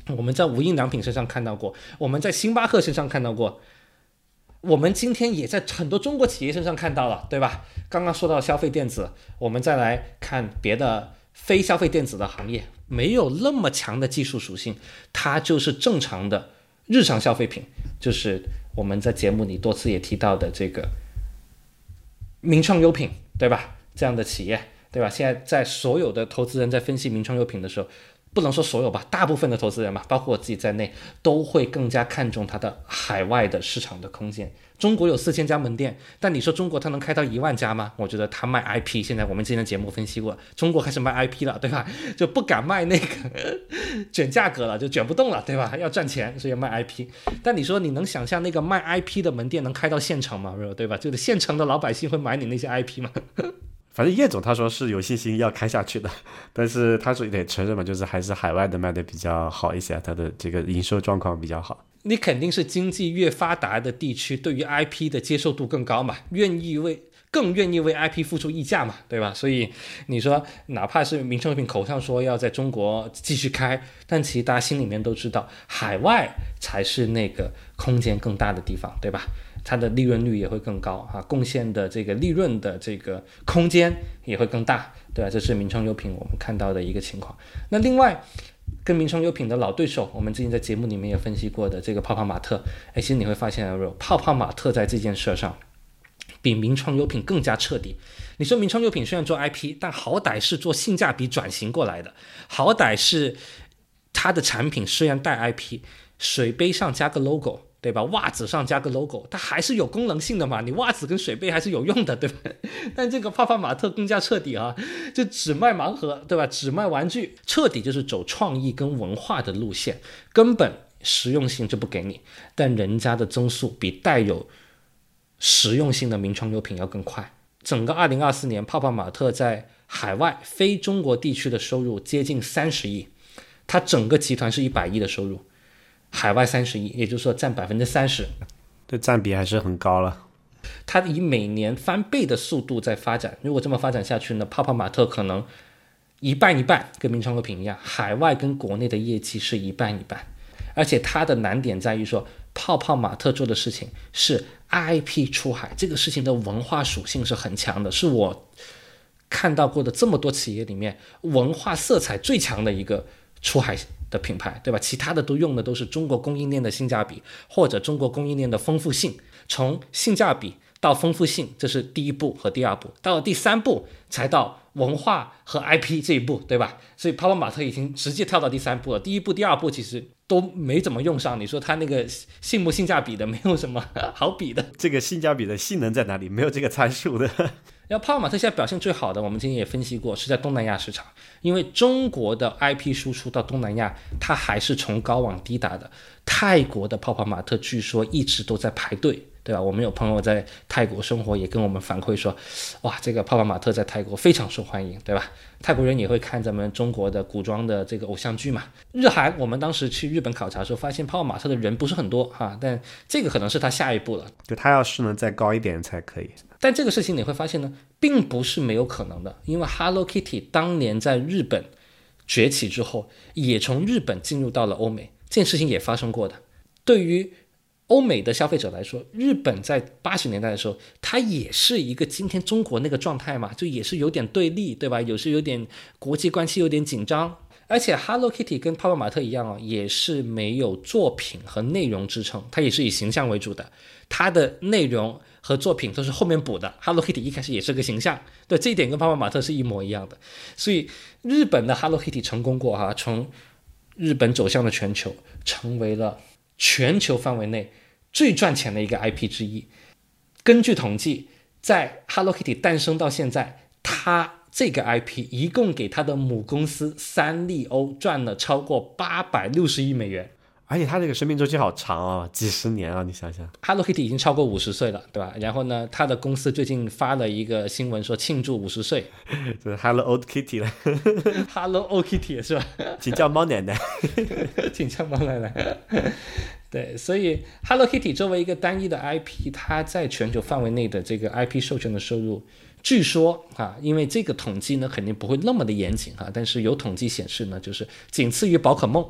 我们在无印良品身上看到过，我们在星巴克身上看到过，我们今天也在很多中国企业身上看到了，对吧？刚刚说到消费电子，我们再来看别的非消费电子的行业，没有那么强的技术属性，它就是正常的日常消费品，就是我们在节目里多次也提到的这个名创优品，对吧？这样的企业，对吧？现在在所有的投资人在分析名创优品的时候，不能说所有吧，大部分的投资人吧，包括我自己在内，都会更加看重它的海外的市场的空间。中国有四千家门店，但你说中国它能开到一万家吗？我觉得它卖 I P， 现在我们之前的节目分析过，中国开始卖 I P 了，对吧？就不敢卖那个卷价格了，就卷不动了，对吧？要赚钱，所以要卖 I P。但你说你能想象那个卖 I P 的门店能开到县城吗？对吧？就是县城的老百姓会买你那些 I P 吗？ 反正叶总他说是有信心要开下去的，但是他说也得承认嘛，就是还是海外的卖的比较好一些，他的这个营收状况比较好。 你肯定是经济越发达的地区，对于 I P 的接受度更高嘛，愿意为更愿意为 I P 付出溢价嘛，对吧？所以你说哪怕是名创优品口上说要在中国继续开，但其实大家心里面都知道，海外才是那个空间更大的地方，对吧？它的利润率也会更高啊，贡献的这个利润的这个空间也会更大，对吧？这是名创优品我们看到的一个情况。那另外跟名创优品的老对手，我们之前在节目里面也分析过的这个泡泡玛特，哎，其实你会发现泡泡玛特在这件事上比名创优品更加彻底。你说名创优品虽然做 I P， 但好歹是做性价比转型过来的，好歹是它的产品虽然带 I P， 水杯上加个 logo，对吧？袜子上加个 logo， 它还是有功能性的嘛，你袜子跟水杯还是有用的，对吧？但这个泡泡玛特更加彻底啊，就只卖盲盒，对吧？只卖玩具，彻底就是走创意跟文化的路线，根本实用性就不给你，但人家的增速比带有实用性的名创优品要更快。整个二零二四年，泡泡玛特在海外非中国地区的收入接近三十亿，它整个集团是一百亿的收入，海外三十亿，也就是说占百分之三十， 这占比还是很高了。 它以每年翻倍的速度在发展，如果这么发展下去呢，泡泡玛特可能一半一半，跟名创优品一样，海外跟国内的业绩是一半一半。而且它的难点在于说，泡泡玛特做的事情是 I P 出海，这个事情的文化属性是很强的，是我看到过的这么多企业里面文化色彩最强的一个出海的品牌，对吧？其他的都用的都是中国供应链的性价比，或者中国供应链的丰富性，从性价比到丰富性，这是第一步和第二步，到了第三步才到文化和 I P 这一步，对吧？所以泡泡玛特已经直接跳到第三步了，第一步第二步其实都没怎么用上，你说它那个性不性价比的没有什么好比的， 这个性价比的性能在哪里？没有这个参数的。 然后泡泡玛特现在表现最好的，我们今天也分析过，是在东南亚市场，因为中国的 I P 输出到东南亚，它还是从高往低打的。泰国的泡泡玛特据说一直都在排队，对吧？我们有朋友在泰国生活，也跟我们反馈说，哇，这个泡泡玛特在泰国非常受欢迎，对吧？泰国人也会看咱们中国的古装的这个偶像剧嘛。日韩，我们当时去日本考察的时候，发现泡泡玛特的人不是很多哈，但这个可能是他下一步了， 就他要是能再高一点才可以。 但这个事情你会发现呢，并不是没有可能的，因为 Hello Kitty 当年在日本崛起之后，也从日本进入到了欧美，这件事情也发生过的。对于欧美的消费者来说，日本在八十年代的时候，它也是一个今天中国那个状态嘛，就也是有点对立，对吧？有时有点国际关系有点紧张。而且 Hello Kitty 跟泡泡玛特一样哦，也是没有作品和内容支撑，它也是以形象为主的，它的内容和作品都是后面补的。Hello Kitty 一开始也是个形象，对，这一点跟泡泡玛特是一模一样的。所以日本的 Hello Kitty 成功过哈，从日本走向了全球，成为了全球范围内最赚钱的一个 I P 之一。根据统计，在 Hello Kitty 诞生到现在，它这个 I P 一共给它的母公司三丽鸥赚了超过八百六十亿美元。 而且它这个生命周期好长啊，几十年啊，你想想 Hello Kitty 已经超过五十岁了，对吧？然后呢，它的公司最近发了一个新闻说庆祝五十岁， 就是 Hello Old Kitty 了 Hello Old Kitty 是吧？ 请叫猫奶奶请叫猫奶奶对，所以 Hello Kitty 作为一个单一的 I P， 它在全球范围内的这个 I P 授权的收入，据说啊，因为这个统计呢肯定不会那么的严谨啊，但是有统计显示呢，就是仅次于宝可梦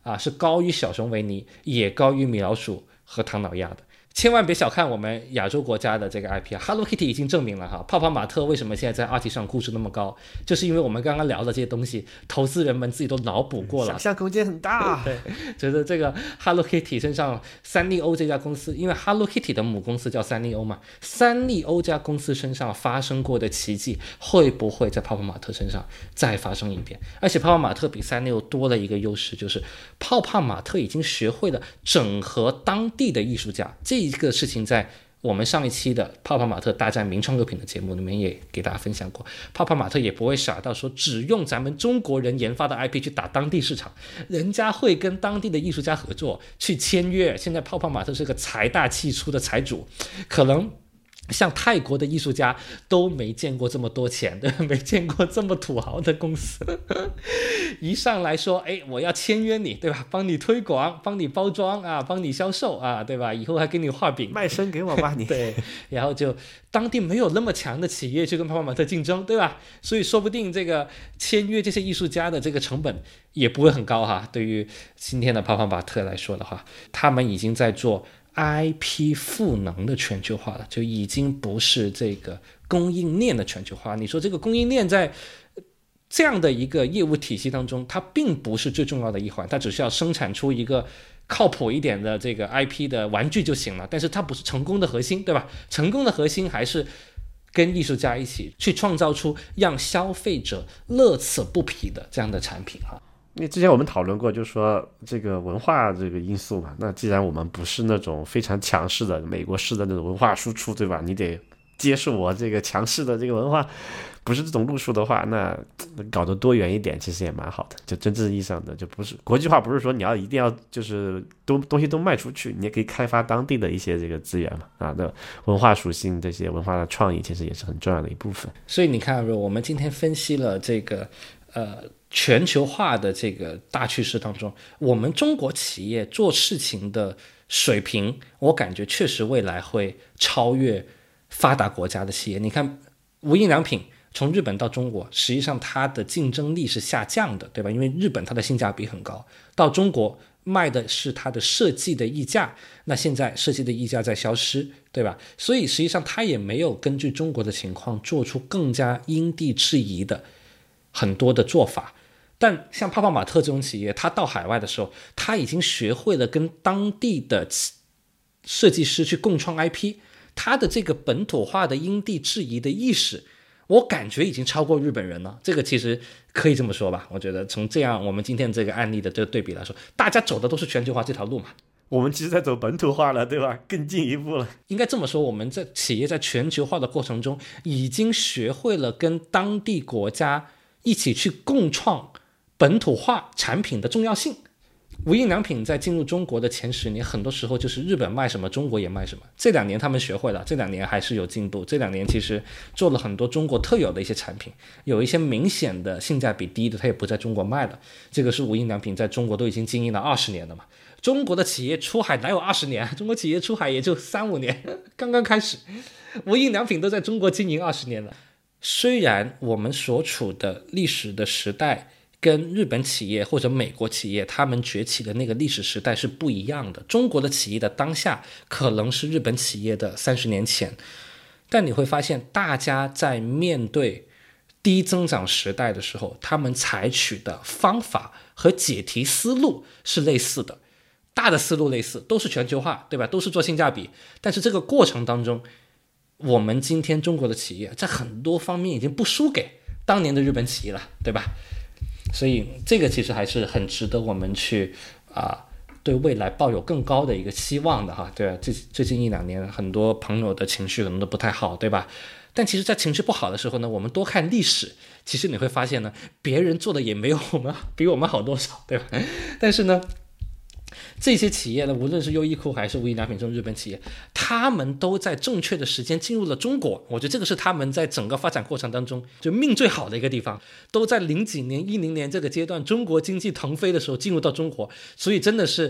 啊，是高于小熊维尼，也高于米老鼠和唐老鸭的。千万别小看我们亚洲国家的这个 I P 啊 ，Hello Kitty 已经证明了哈，泡泡玛特为什么现在在 A R T 上估值那么高，就是因为我们刚刚聊的这些东西，投资人们自己都脑补过了， 想象空间很大。 对，觉得这个 Hello Kitty 身上，三丽鸥这家公司，因为 Hello Kitty 的母公司叫三丽鸥嘛，三丽鸥家公司身上发生过的奇迹，会不会在泡泡玛特身上再发生一遍？而且泡泡玛特比三丽鸥多了一个优势，就是泡泡玛特已经学会了整合当地的艺术家，这一个事情在我们上一期的泡泡玛特大战名创优品的节目里面也给大家分享过，泡泡玛特也不会傻到说只用咱们中国人研发的 I P 去打当地市场，人家会跟当地的艺术家合作去签约。现在泡泡玛特是个财大气粗的财主，可能像泰国的艺术家都没见过这么多钱的，没见过这么土豪的公司。一上来说，哎，我要签约你，对吧？帮你推广，帮你包装啊，帮你销售啊，对吧？以后还给你画饼， 卖身给我吧你。 对，然后就当地没有那么强的企业去跟泡泡玛特竞争，对吧？所以说不定这个签约这些艺术家的这个成本也不会很高哈。对于今天的泡泡玛特来说的话，他们已经在做I P 赋能的全球化了，就已经不是这个供应链的全球化。你说这个供应链在这样的一个业务体系当中，它并不是最重要的一环，它只是要生产出一个靠谱一点的这个 I P 的玩具就行了，但是它不是成功的核心，对吧？成功的核心还是跟艺术家一起去创造出让消费者乐此不疲的这样的产品哈。 因为之前我们讨论过，就是说这个文化这个因素嘛，那既然我们不是那种非常强势的美国式的那种文化输出，对吧？你得接受我这个强势的这个文化，不是这种路数的话，那搞得多元一点，其实也蛮好的。就真正意义上的，就不是国际化，不是说你要一定要就是都东西都卖出去，你也可以开发当地的一些这个资源嘛。啊，那文化属性这些文化的创意，其实也是很重要的一部分。 所以你看，我们今天分析了这个呃。全球化的这个大趋势当中，我们中国企业做事情的水平，我感觉确实未来会超越发达国家的企业。你看无印良品从日本到中国，实际上它的竞争力是下降的，对吧？因为日本它的性价比很高，到中国卖的是它的设计的溢价，那现在设计的溢价在消失，对吧？所以实际上它也没有根据中国的情况做出更加因地制宜的很多的做法。但像泡泡玛特这种企业，它到海外的时候，它已经学会了跟当地的设计师去共创 I P， 它的这个本土化的因地制宜的意识，我感觉已经超过日本人了。这个其实可以这么说吧，我觉得从这样我们今天这个案例的这个对比来说，大家走的都是全球化这条路嘛。 我们其实在走本土化了，对吧？更进一步了。 应该这么说，我们在企业在全球化的过程中，已经学会了跟当地国家一起去共创本土化产品的重要性。无印良品在进入中国的前十年，很多时候就是日本卖什么中国也卖什么。这两年他们学会了，这两年还是有进步。这两年其实做了很多中国特有的一些产品，有一些明显的性价比低的，它也不在中国卖了。这个是无印良品在中国都已经经营了二十年了嘛。中国的企业出海哪有二十年？中国企业出海也就三五年，刚刚开始。无印良品都在中国经营二十年了。虽然我们所处的历史的时代跟日本企业或者美国企业他们崛起的那个历史时代是不一样的。中国的企业的当下可能是日本企业的三十年前，但你会发现大家在面对低增长时代的时候，他们采取的方法和解题思路是类似的，大的思路类似，都是全球化，对吧？都是做性价比。但是这个过程当中，我们今天中国的企业在很多方面已经不输给当年的日本企业了，对吧？所以这个其实还是很值得我们去啊、呃，对未来抱有更高的一个期望的哈。对啊，最最近一两年很多朋友的情绪可能都不太好，对吧？但其实在情绪不好的时候呢，我们多看历史，其实你会发现呢，别人做的也没有我们比我们好多少，对吧？但是呢，这些企业呢，无论是优衣库还是无印良品这种日本企业，他们都在正确的时间进入了中国。我觉得这个是他们在整个发展过程当中就命最好的一个地方，都在零几年、一零年这个阶段，中国经济腾飞的时候进入到中国，所以真的是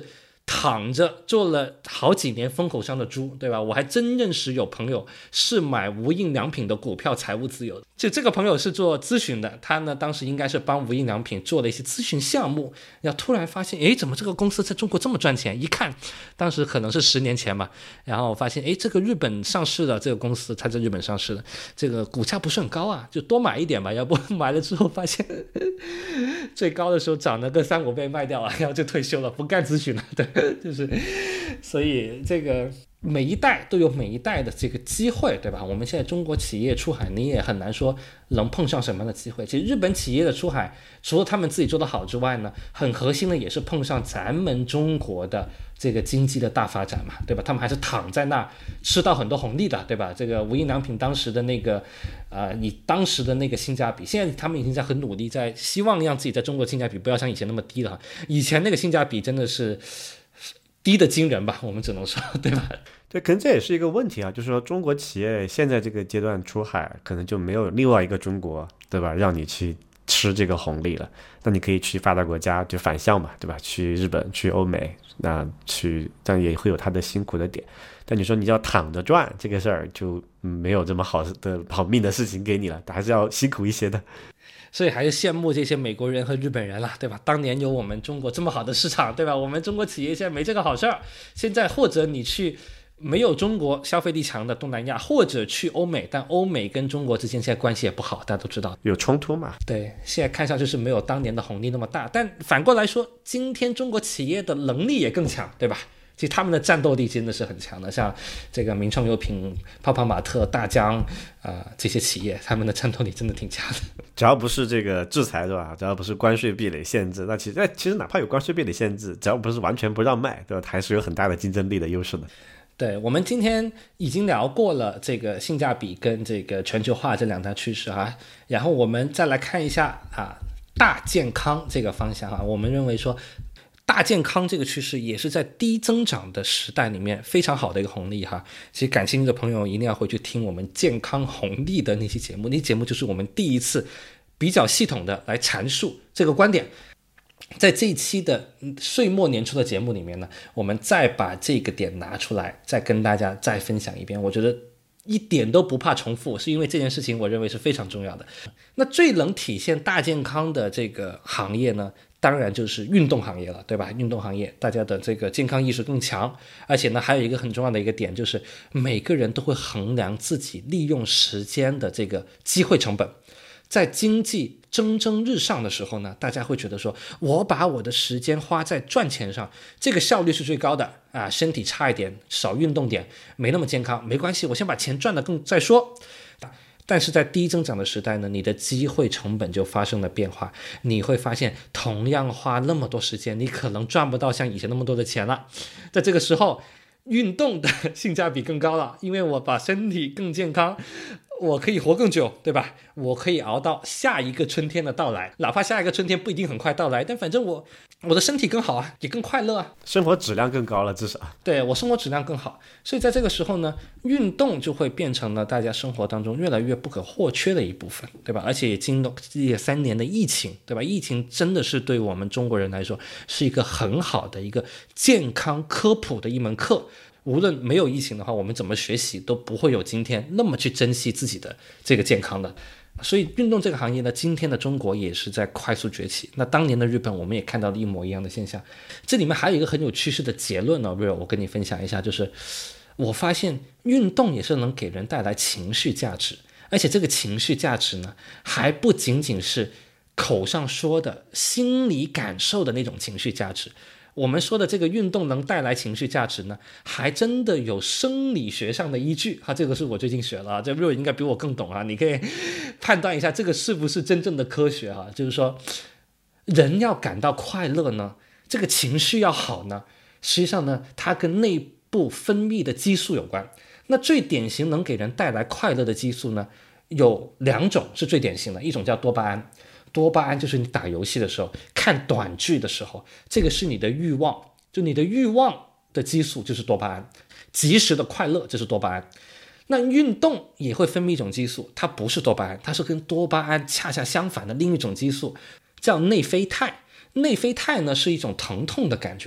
躺着做了好几年风口上的猪，对吧？我还真认识有朋友是买无印良品的股票财务自由的，就这个朋友是做咨询的，他呢当时应该是帮无印良品做了一些咨询项目，然后突然发现，诶，怎么这个公司在中国这么赚钱？一看，当时可能是十年前吧，然后发现，诶，这个日本上市的这个公司，它在日本上市的，这个股价不是很高啊，就多买一点吧，要不买了之后发现最高的时候涨了个三五倍卖掉啊，然后就退休了，不干咨询了，对。就是，所以这个每一代都有每一代的这个机会，对吧？我们现在中国企业出海，你也很难说能碰上什么样的机会。其实日本企业的出海，除了他们自己做得好之外呢，很核心的也是碰上咱们中国的这个经济的大发展嘛，对吧？他们还是躺在那吃到很多红利的，对吧？这个无印良品当时的那个，呃，你当时的那个性价比，现在他们已经在很努力，在希望让自己在中国性价比不要像以前那么低了。以前那个性价比真的是低的惊人吧，我们只能说，对吧？ 对，可能这也是一个问题啊，就是说中国企业现在这个阶段出海，可能就没有另外一个中国，对吧？让你去吃这个红利了。那你可以去发达国家，就反向嘛，对吧？去日本，去欧美，那去这样也会有它的辛苦的点。但你说你要躺着赚这个事儿，就没有这么好的好命的事情给你了，还是要辛苦一些的。 所以还是羡慕这些美国人和日本人了，对吧？当年有我们中国这么好的市场，对吧？我们中国企业现在没这个好事儿。现在或者你去没有中国消费力强的东南亚，或者去欧美，但欧美跟中国之间现在关系也不好，大家都知道有冲突嘛。 对，现在看上去是没有当年的红利那么大，但反过来说，今天中国企业的能力也更强，对吧？其实他们的战斗力真的是很强的，像这个名创优品、泡泡玛特、大疆呃这些企业，他们的战斗力真的挺强的。 只要不是这个制裁，对吧？只要不是关税壁垒限制，那其实其实哪怕有关税壁垒限制，只要不是完全不让卖，对吧？还是有很大的竞争力的优势的。 对，我们今天已经聊过了这个性价比跟这个全球化这两大趋势啊，然后我们再来看一下啊大健康这个方向啊，我们认为说大健康这个趋势也是在低增长的时代里面非常好的一个红利哈。其实感兴趣的朋友一定要回去听我们健康红利的那期节目，那期节目就是我们第一次比较系统的来阐述这个观点。在这一期的岁末年初的节目里面呢，我们再把这个点拿出来，再跟大家再分享一遍。我觉得一点都不怕重复，是因为这件事情我认为是非常重要的。那最能体现大健康的这个行业呢，当然就是运动行业了，对吧？运动行业大家的这个健康意识更强，而且呢还有一个很重要的一个点，就是每个人都会衡量自己利用时间的这个机会成本。在经济蒸蒸日上的时候呢，大家会觉得说，我把我的时间花在赚钱上，这个效率是最高的啊，身体差一点，少运动点，没那么健康，没关系，我先把钱赚得更再说。但是在低增长的时代呢，你的机会成本就发生了变化，你会发现同样花那么多时间，你可能赚不到像以前那么多的钱了。在这个时候，运动的性价比更高了，因为我把身体更健康，我可以活更久，对吧？我可以熬到下一个春天的到来，哪怕下一个春天不一定很快到来，但反正我我的身体更好啊，也更快乐啊， 生活质量更高了，至少对我生活质量更好。所以在这个时候呢，运动就会变成了大家生活当中越来越不可或缺的一部分，对吧？而且也经历了三年的疫情，对吧？疫情真的是对我们中国人来说是一个很好的一个健康科普的一门课。无论没有疫情的话，我们怎么学习都不会有今天那么去珍惜自己的这个健康的。所以运动这个行业呢，今天的中国也是在快速崛起。那当年的日本我们也看到了一模一样的现象。这里面还有一个很有趋势的结论呢 Will 我跟你分享一下，就是我发现运动也是能给人带来情绪价值，而且这个情绪价值呢，还不仅仅是口上说的心理感受的那种情绪价值。我们说的这个运动能带来情绪价值呢，还真的有生理学上的依据啊，这个是我最近学了，这 Will 应该比我更懂啊，你可以判断一下这个是不是真正的科学啊？就是说，人要感到快乐呢，这个情绪要好呢，实际上呢，它跟内部分泌的激素有关。那最典型能给人带来快乐的激素呢，有两种是最典型的，一种叫多巴胺。多巴胺就是你打游戏的时候，看短剧的时候，这个是你的欲望，就你的欲望的激素就是多巴胺，及时的快乐就是多巴胺。那运动也会分泌一种激素，它不是多巴胺，它是跟多巴胺恰恰相反的另一种激素，叫内啡肽。内啡肽呢是一种疼痛的感觉，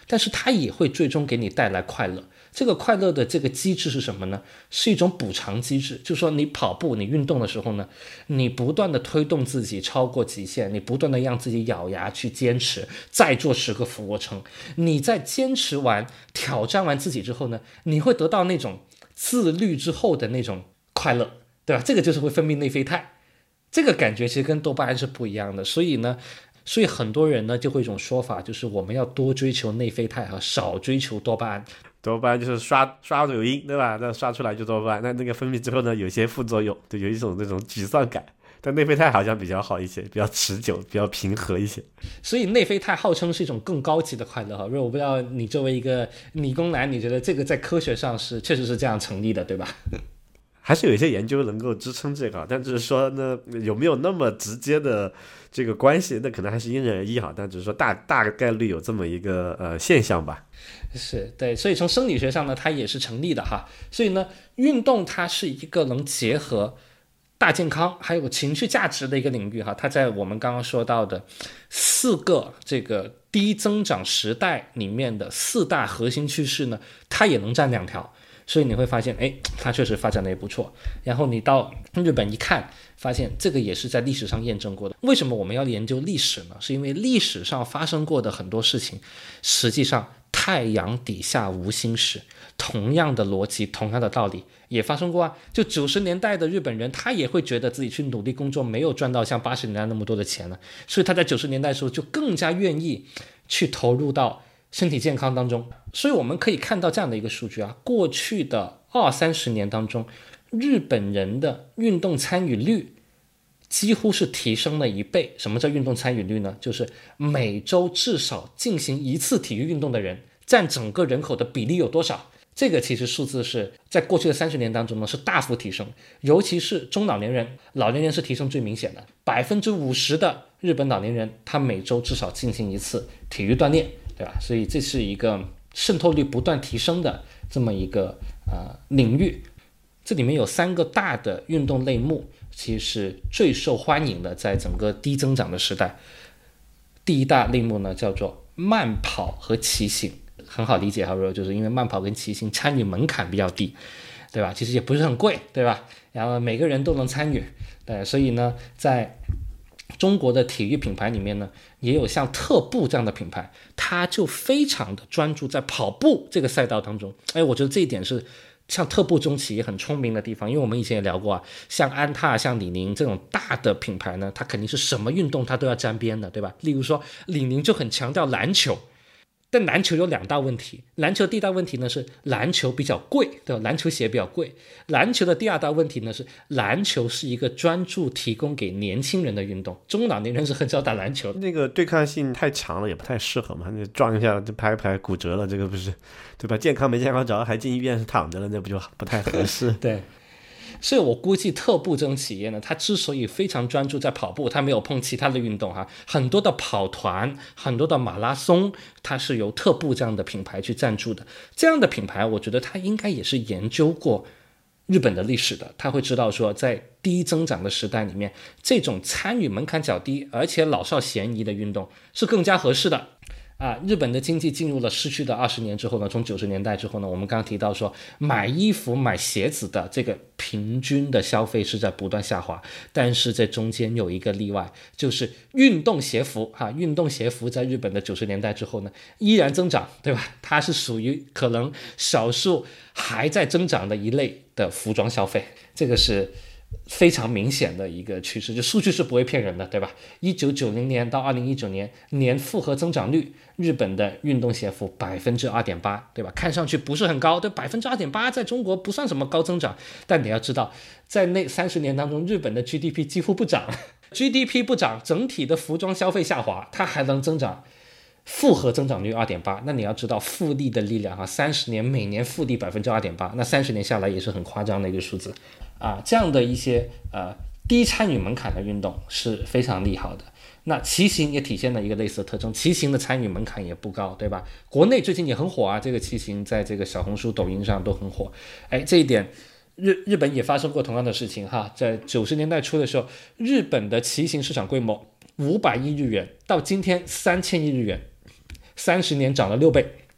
但是它也会最终给你带来快乐。这个快乐的这个机制是什么呢？是一种补偿机制，就是说你跑步你运动的时候呢，你不断的推动自己超过极限，你不断的让自己咬牙去坚持，再做十个俯卧撑，你在坚持完挑战完自己之后呢，你会得到那种自律之后的那种快乐，对吧？这个就是会分泌内啡肽，这个感觉其实跟多巴胺是不一样的。所以呢所以很多人呢就会有一种说法，就是我们要多追求内啡肽和少追求多巴胺。 多巴胺就是刷刷抖音，对吧？那刷出来就多巴胺，那那个分泌之后呢，有些副作用，就有一种那种沮丧感。但内啡肽好像比较好一些，比较持久，比较平和一些。 所以内啡肽号称是一种更高级的快乐哈。我不知道你作为一个理工男，你觉得这个在科学上是确实是这样成立的，对吧？ 还是有一些研究能够支撑这个，但只是说呢，有没有那么直接的这个关系，那可能还是因人而异哈。但只是说大大概率有这么一个呃现象吧。 是对，所以从生理学上呢，它也是成立的哈。所以呢，运动它是一个能结合大健康还有情绪价值的一个领域哈。它在我们刚刚说到的四个这个低增长时代里面的四大核心趋势呢，它也能占两条。所以你会发现，哎，它确实发展的也不错。然后你到日本一看，发现这个也是在历史上验证过的。为什么我们要研究历史呢？是因为历史上发生过的很多事情，实际上太阳底下无新事，同样的逻辑，同样的道理也发生过啊。就九十年代的日本人，他也会觉得自己去努力工作，没有赚到像八十年代那么多的钱了，所以他在九十年代的时候就更加愿意去投入到身体健康当中。所以我们可以看到这样的一个数据啊，过去的二三十年当中，日本人的运动参与率几乎是提升了一倍。什么叫运动参与率呢？就是每周至少进行一次体育运动的人占整个人口的比例有多少。这个其实数字是在过去的三十年当中呢是大幅提升，尤其是中老年人，老年人是提升最明显的，百分之五十的日本老年人他每周至少进行一次体育锻炼，对吧？所以这是一个渗透率不断提升的这么一个呃领域。这里面有三个大的运动类目，其实是最受欢迎的，在整个低增长的时代。第一大类目呢叫做慢跑和骑行，很好理解哈，就是因为慢跑跟骑行参与门槛比较低，对吧？其实也不是很贵，对吧？然后每个人都能参与，对，所以呢，在中国的体育品牌里面呢，也有像特步这样的品牌，它就非常的专注在跑步这个赛道当中。哎，我觉得这一点是像特步这种企业很聪明的地方，因为我们以前也聊过啊，像安踏、像李宁这种大的品牌呢，它肯定是什么运动它都要沾边的，对吧？例如说李宁就很强调篮球，但篮球有两大问题，篮球第一大问题呢是篮球比较贵，对吧？篮球鞋比较贵。篮球的第二大问题呢是篮球是一个专注提供给年轻人的运动，中老年人是很少打篮球的。 那个对抗性太强了，也不太适合嘛。你撞一下就拍一拍骨折了，这个不是，对吧？健康没健康着，还进医院躺着了，那不就不太合适？ 对。所以我估计特步这种企业呢，它之所以非常专注在跑步，它没有碰其他的运动哈，很多的跑团，很多的马拉松，它是由特步这样的品牌去赞助的。这样的品牌，我觉得它应该也是研究过日本的历史的，他会知道说，在低增长的时代里面，这种参与门槛较低，而且老少咸宜的运动是更加合适的。啊，日本的经济进入了失去的二十年之后呢，从九十年代之后呢，我们刚刚提到说，买衣服、买鞋子的这个平均的消费是在不断下滑，但是在中间有一个例外，就是运动鞋服哈、啊，运动鞋服在日本的九十年代之后呢，依然增长，对吧？它是属于可能少数还在增长的一类的服装消费，这个是非常明显的一个趋势，就数据是不会骗人的，对吧？一九九零年到二零一九年年复合增长率，日本的运动鞋服百分之二点八，对吧？看上去不是很高，对，百分之二点八在中国不算什么高增长，但你要知道，在那三十年当中，日本的 G D P 几乎不涨 ，G D P 不涨，整体的服装消费下滑，它还能增长。复合增长率 二点八， 那你要知道复利的力量哈，三十年每年复利 百分之二点八， 那三十年下来也是很夸张的一个数字啊。这样的一些呃低参与门槛的运动是非常利好的。那骑行也体现了一个类似的特征，骑行的参与门槛也不高，对吧？国内最近也很火啊，这个骑行在这个小红书、抖音上都很火。哎，这一点日日本也发生过同样的事情哈，在九十年代初的时候，日本的骑行市场规模五百亿日元，到今天三千亿日元。三十年涨了六倍，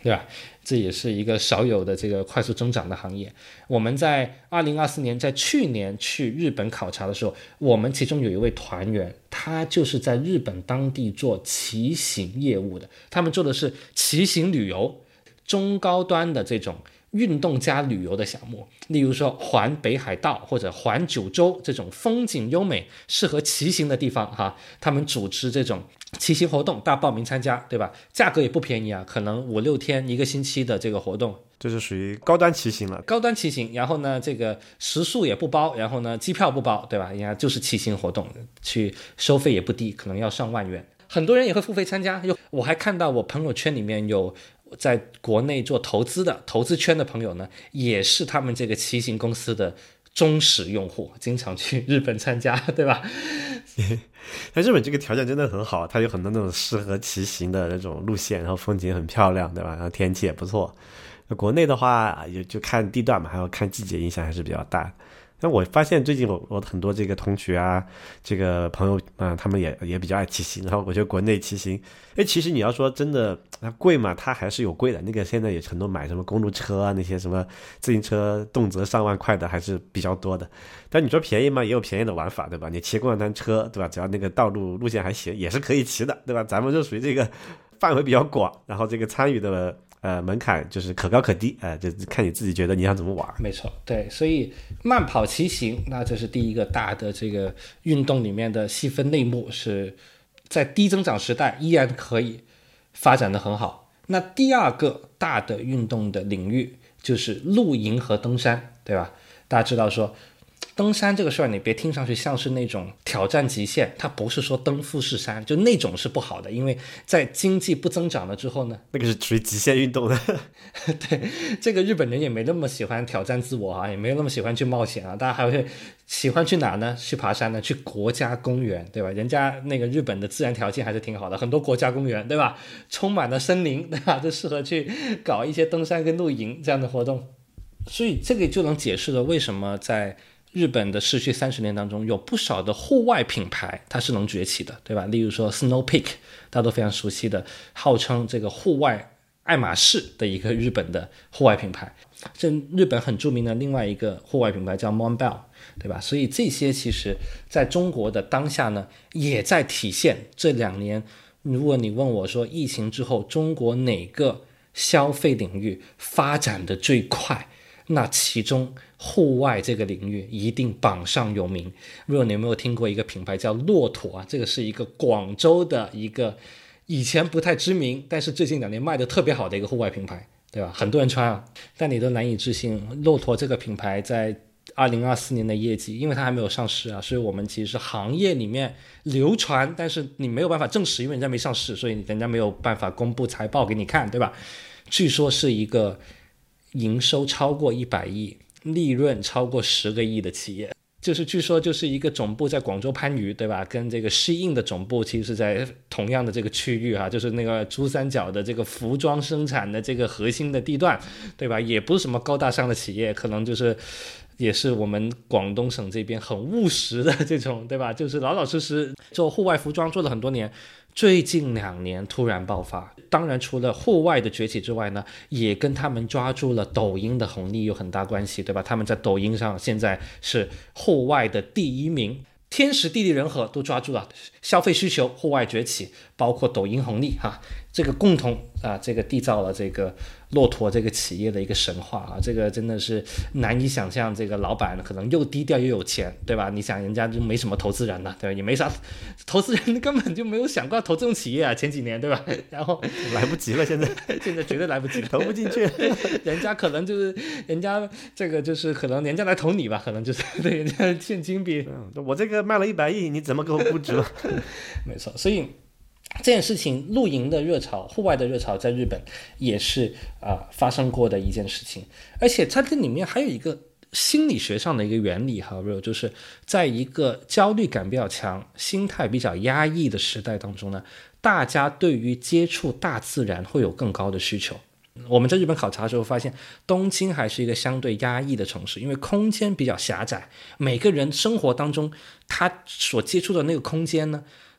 对吧？这也是一个少有的这个快速增长的行业。我们在二零二四年，在去年去日本考察的时候，我们其中有一位团员，他就是在日本当地做骑行业务的，他们做的是骑行旅游，中高端的这种运动加旅游的项目，例如说环北海道或者环九州这种风景优美、适合骑行的地方哈，他们组织这种骑行活动，大家报名参加，对吧？价格也不便宜啊，可能五六天一个星期的这个活动， 这是属于高端骑行了。 高端骑行，然后呢，这个食宿也不包，然后呢，机票不包，对吧？人家就是骑行活动，去收费也不低，可能要上万元。很多人也会付费参加，我还看到我朋友圈里面有在国内做投资的投资圈的朋友呢，也是他们这个骑行公司的忠实用户，经常去日本参加，对吧？ 那日本这个条件真的很好，它有很多那种适合骑行的那种路线，然后风景很漂亮，对吧？然后天气也不错。国内的话也就看地段嘛，还有看季节，影响还是比较大。但我发现最近我我很多这个同学啊，这个朋友啊、呃，他们也也比较爱骑行。然后我觉得国内骑行，哎，其实你要说真的它贵嘛，它还是有贵的。那个现在也很多买什么公路车啊，那些什么自行车动辄上万块的还是比较多的。但你说便宜嘛，也有便宜的玩法，对吧？你骑共享单车，对吧？只要那个道路路线还行，也是可以骑的，对吧？咱们就属于这个范围比较广，然后这个参与的。呃，门槛就是可高可低，呃，就看你自己觉得你想怎么玩。 没错，对，所以慢跑骑行，那这是第一个大的这个运动里面的细分类目，是在低增长时代依然可以发展的很好。那第二个大的运动的领域就是露营和登山，对吧？大家知道说登山这个事儿，你别听上去像是那种挑战极限，它不是说登富士山，就那种是不好的，因为在经济不增长了之后呢， 那个是属于极限运动的。 对，这个日本人也没那么喜欢挑战自我啊，也没有那么喜欢去冒险啊，大家还会喜欢去哪呢？去爬山呢？去国家公园，对吧？人家那个日本的自然条件还是挺好的，很多国家公园，对吧？充满了森林，对吧？就适合去搞一些登山跟露营这样的活动，所以这个就能解释了为什么在日本的逝去三十年当中，有不少的户外品牌它是能崛起的，对吧？例如说 Snow Peak， 大家都非常熟悉的，号称这个户外爱马仕的一个日本的户外品牌。这日本很著名的另外一个户外品牌叫 Montbell， 对吧？所以这些其实在中国的当下呢，也在体现这两年。如果你问我说疫情之后中国哪个消费领域发展的最快，那其中户外这个领域一定榜上有名。如果你有没有听过一个品牌叫骆驼啊，这个是一个广州的一个以前不太知名，但是最近两年卖的特别好的一个户外品牌，对吧？很多人穿啊，但你都难以置信，骆驼这个品牌在二零二四年的业绩，因为它还没有上市啊，所以我们其实是行业里面流传，但是你没有办法证实，因为人家没上市，所以人家没有办法公布财报给你看，对吧？据说是一个营收超过一百亿，利润超过十个亿的企业，就是据说就是一个总部在广州番禺，对吧？跟这个SHEIN的总部其实是在同样的这个区域哈、啊，就是那个珠三角的这个服装生产的这个核心的地段，对吧？也不是什么高大上的企业，可能就是也是我们广东省这边很务实的这种，对吧？就是老老实实做户外服装做了很多年，最近两年突然爆发。当然除了户外的崛起之外呢，也跟他们抓住了抖音的红利有很大关系，对吧？他们在抖音上现在是户外的第一名，天时地利人和都抓住了，消费需求户外崛起，包括抖音红利哈，这个共同啊，这个缔造了这个骆驼这个企业的一个神话啊，这个真的是难以想象，这个老板可能又低调又有钱，对吧？你想人家就没什么投资人了，对吧？也没啥投资人，根本就没有想过要投这种企业啊，前几年，对吧？然后来不及了，现在现在绝对来不及， 投不进去， 人家可能就是人家这个就是可能人家来投你吧，可能就是对人家现金比、 嗯、我这个卖了一百亿，你怎么给我估值了？ 没错，所以这件事情，露营的热潮、户外的热潮，在日本也是啊、呃、发生过的一件事情。而且它这里面还有一个心理学上的一个原理哈，就是在一个焦虑感比较强、心态比较压抑的时代当中呢，大家对于接触大自然会有更高的需求。我们在日本考察的时候发现，东京还是一个相对压抑的城市，因为空间比较狭窄，每个人生活当中他所接触的那个空间呢，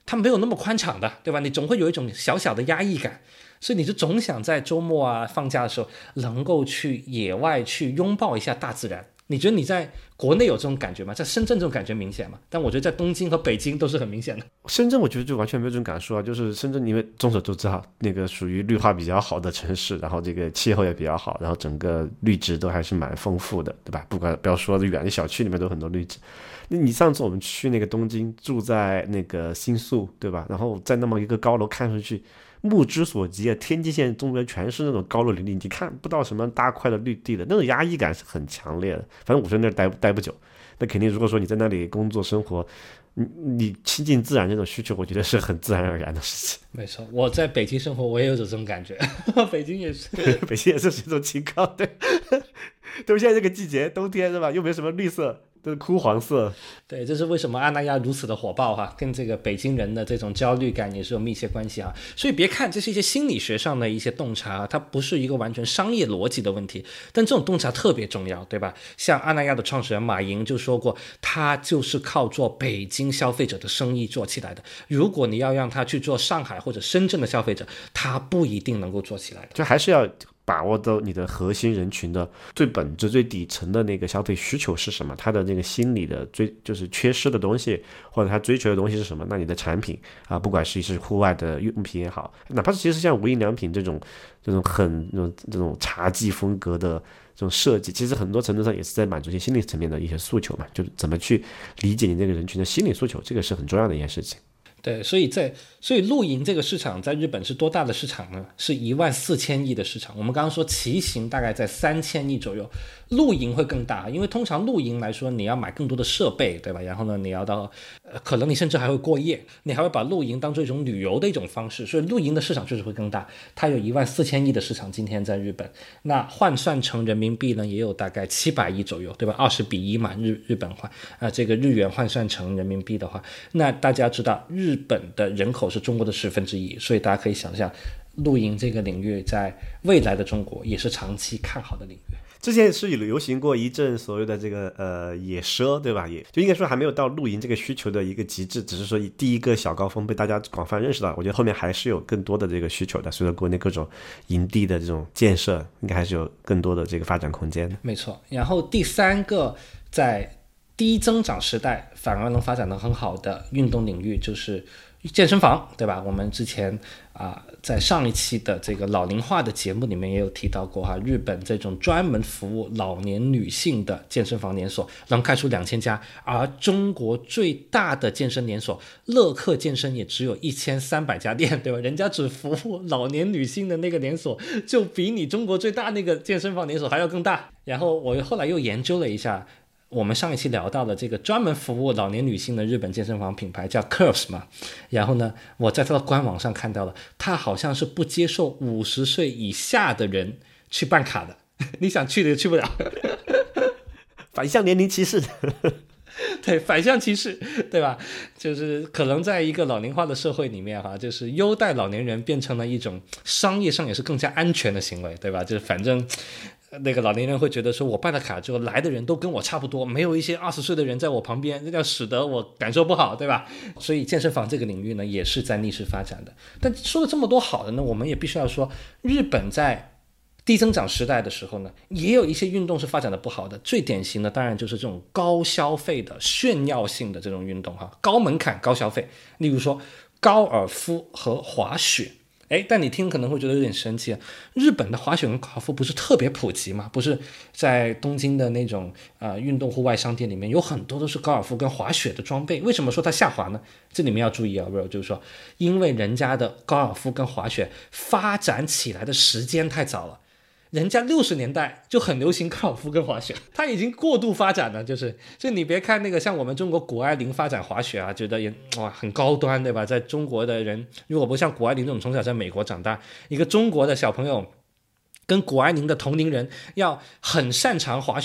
它没有那么宽敞的，对吧？你总会有一种小小的压抑感，所以你就总想在周末啊放假的时候能够去野外去拥抱一下大自然。你觉得你在国内有这种感觉吗？在深圳这种感觉明显吗？但我觉得在东京和北京都是很明显的。 深圳我觉得就完全没有这种感受啊，就是深圳因为众所周知哈，那个属于绿化比较好的城市，然后这个气候也比较好，然后整个绿植都还是蛮丰富的，对吧？不管不要说远的小区里面都有很多绿植。你上次我们去那个东京，住在那个新宿，对吧？然后在那么一个高楼看上去目之所及啊，天际线中间全是那种高楼林立，你看不到什么大块的绿地的，那种压抑感是很强烈的。反正我在那儿待待不久，那肯定如果说你在那里工作生活，你你亲近自然这种需求，我觉得是很自然而然的事情。 没错，我在北京生活，我也有这种感觉，北京也是， 北京也是这种情况，对，都是现在这个季节，冬天是吧？又没什么绿色。都是枯黄色。 对，这是为什么阿那亚如此的火爆哈，跟这个北京人的这种焦虑感也是有密切关系哈。所以别看这是一些心理学上的一些洞察，它不是一个完全商业逻辑的问题，但这种洞察特别重要，对吧？像阿那亚的创始人马云就说过，他就是靠做北京消费者的生意做起来的。如果你要让他去做上海或者深圳的消费者，他不一定能够做起来的。 就还是要把握到你的核心人群的最本质、最底层的那个消费需求是什么，他的那个心理的追就是缺失的东西，或者他追求的东西是什么？那你的产品啊，不管是是户外的用品也好，哪怕是其实像无印良品这种这种很这种这种茶技风格的这种设计，其实很多程度上也是在满足一些心理层面的一些诉求嘛，就是怎么去理解你这个人群的心理诉求，这个是很重要的一件事情。 对，所以在所以露营这个市场在日本是多大的市场呢？是一万四千亿的市场。我们刚刚说骑行大概在三千亿左右，露营会更大，因为通常露营来说你要买更多的设备，对吧？然后呢，你要到呃，可能你甚至还会过夜，你还会把露营当做一种旅游的一种方式，所以露营的市场确实会更大。它有一万四千亿的市场，今天在日本，那换算成人民币呢，也有大概七百亿左右，对吧？二十比一嘛，日日本换啊、呃，这个日元换算成人民币的话，那大家知道日本的人口是中国的十分之一，所以大家可以想象，露营这个领域在未来的中国也是长期看好的领域。 之前是有流行过一阵所谓的这个呃野奢，对吧？也就应该说还没有到露营这个需求的一个极致，只是说第一个小高峰被大家广泛认识到。我觉得后面还是有更多的这个需求的，随着国内各种营地的这种建设，应该还是有更多的这个发展空间的。 没错。然后第三个在低增长时代反而能发展得很好的运动领域就是健身房，对吧？我们之前啊、呃，在上一期的这个老龄化的节目里面也有提到过哈，日本这种专门服务老年女性的健身房连锁能开出两千家，而中国最大的健身连锁乐客健身也只有一千三百家店，对吧？人家只服务老年女性的那个连锁，就比你中国最大那个健身房连锁还要更大。然后我后来又研究了一下。我们上一期聊到的这个专门服务老年女性的日本健身房品牌叫 Curves 嘛，然后呢，我在它的官网上看到了，它好像是不接受五十岁以下的人去办卡的，你想去的去不了， 反向年龄歧视。 对，反向歧视，对吧？就是可能在一个老龄化的社会里面哈，就是优待老年人变成了一种商业上也是更加安全的行为，对吧？就是反正。那个老年人会觉得说，我办了卡之后来的人都跟我差不多，没有一些二十岁的人在我旁边，这样使得我感受不好，对吧？所以健身房这个领域呢，也是在逆势发展的。但说了这么多好的呢，我们也必须要说，日本在低增长时代的时候呢，也有一些运动是发展的不好的。最典型的当然就是这种高消费的炫耀性的这种运动哈，高门槛高消费，例如说高尔夫和滑雪。哎，但你听可能会觉得有点神奇，日本的滑雪跟高尔夫不是特别普及吗？不是在东京的那种呃运动户外商店里面有很多都是高尔夫跟滑雪的装备，为什么说它下滑呢？这里面要注意啊，就是说因为人家的高尔夫跟滑雪发展起来的时间太早了。人家六十年代就很流行高尔夫跟滑雪，它已经过度发展了，就是就你别看那个像我们中国谷爱凌发展滑雪啊，觉得也哇很高端，对吧？在中国的人如果不像谷爱凌这种从小在美国长大，一个中国的小朋友跟谷爱凌的同龄人要很擅长滑雪，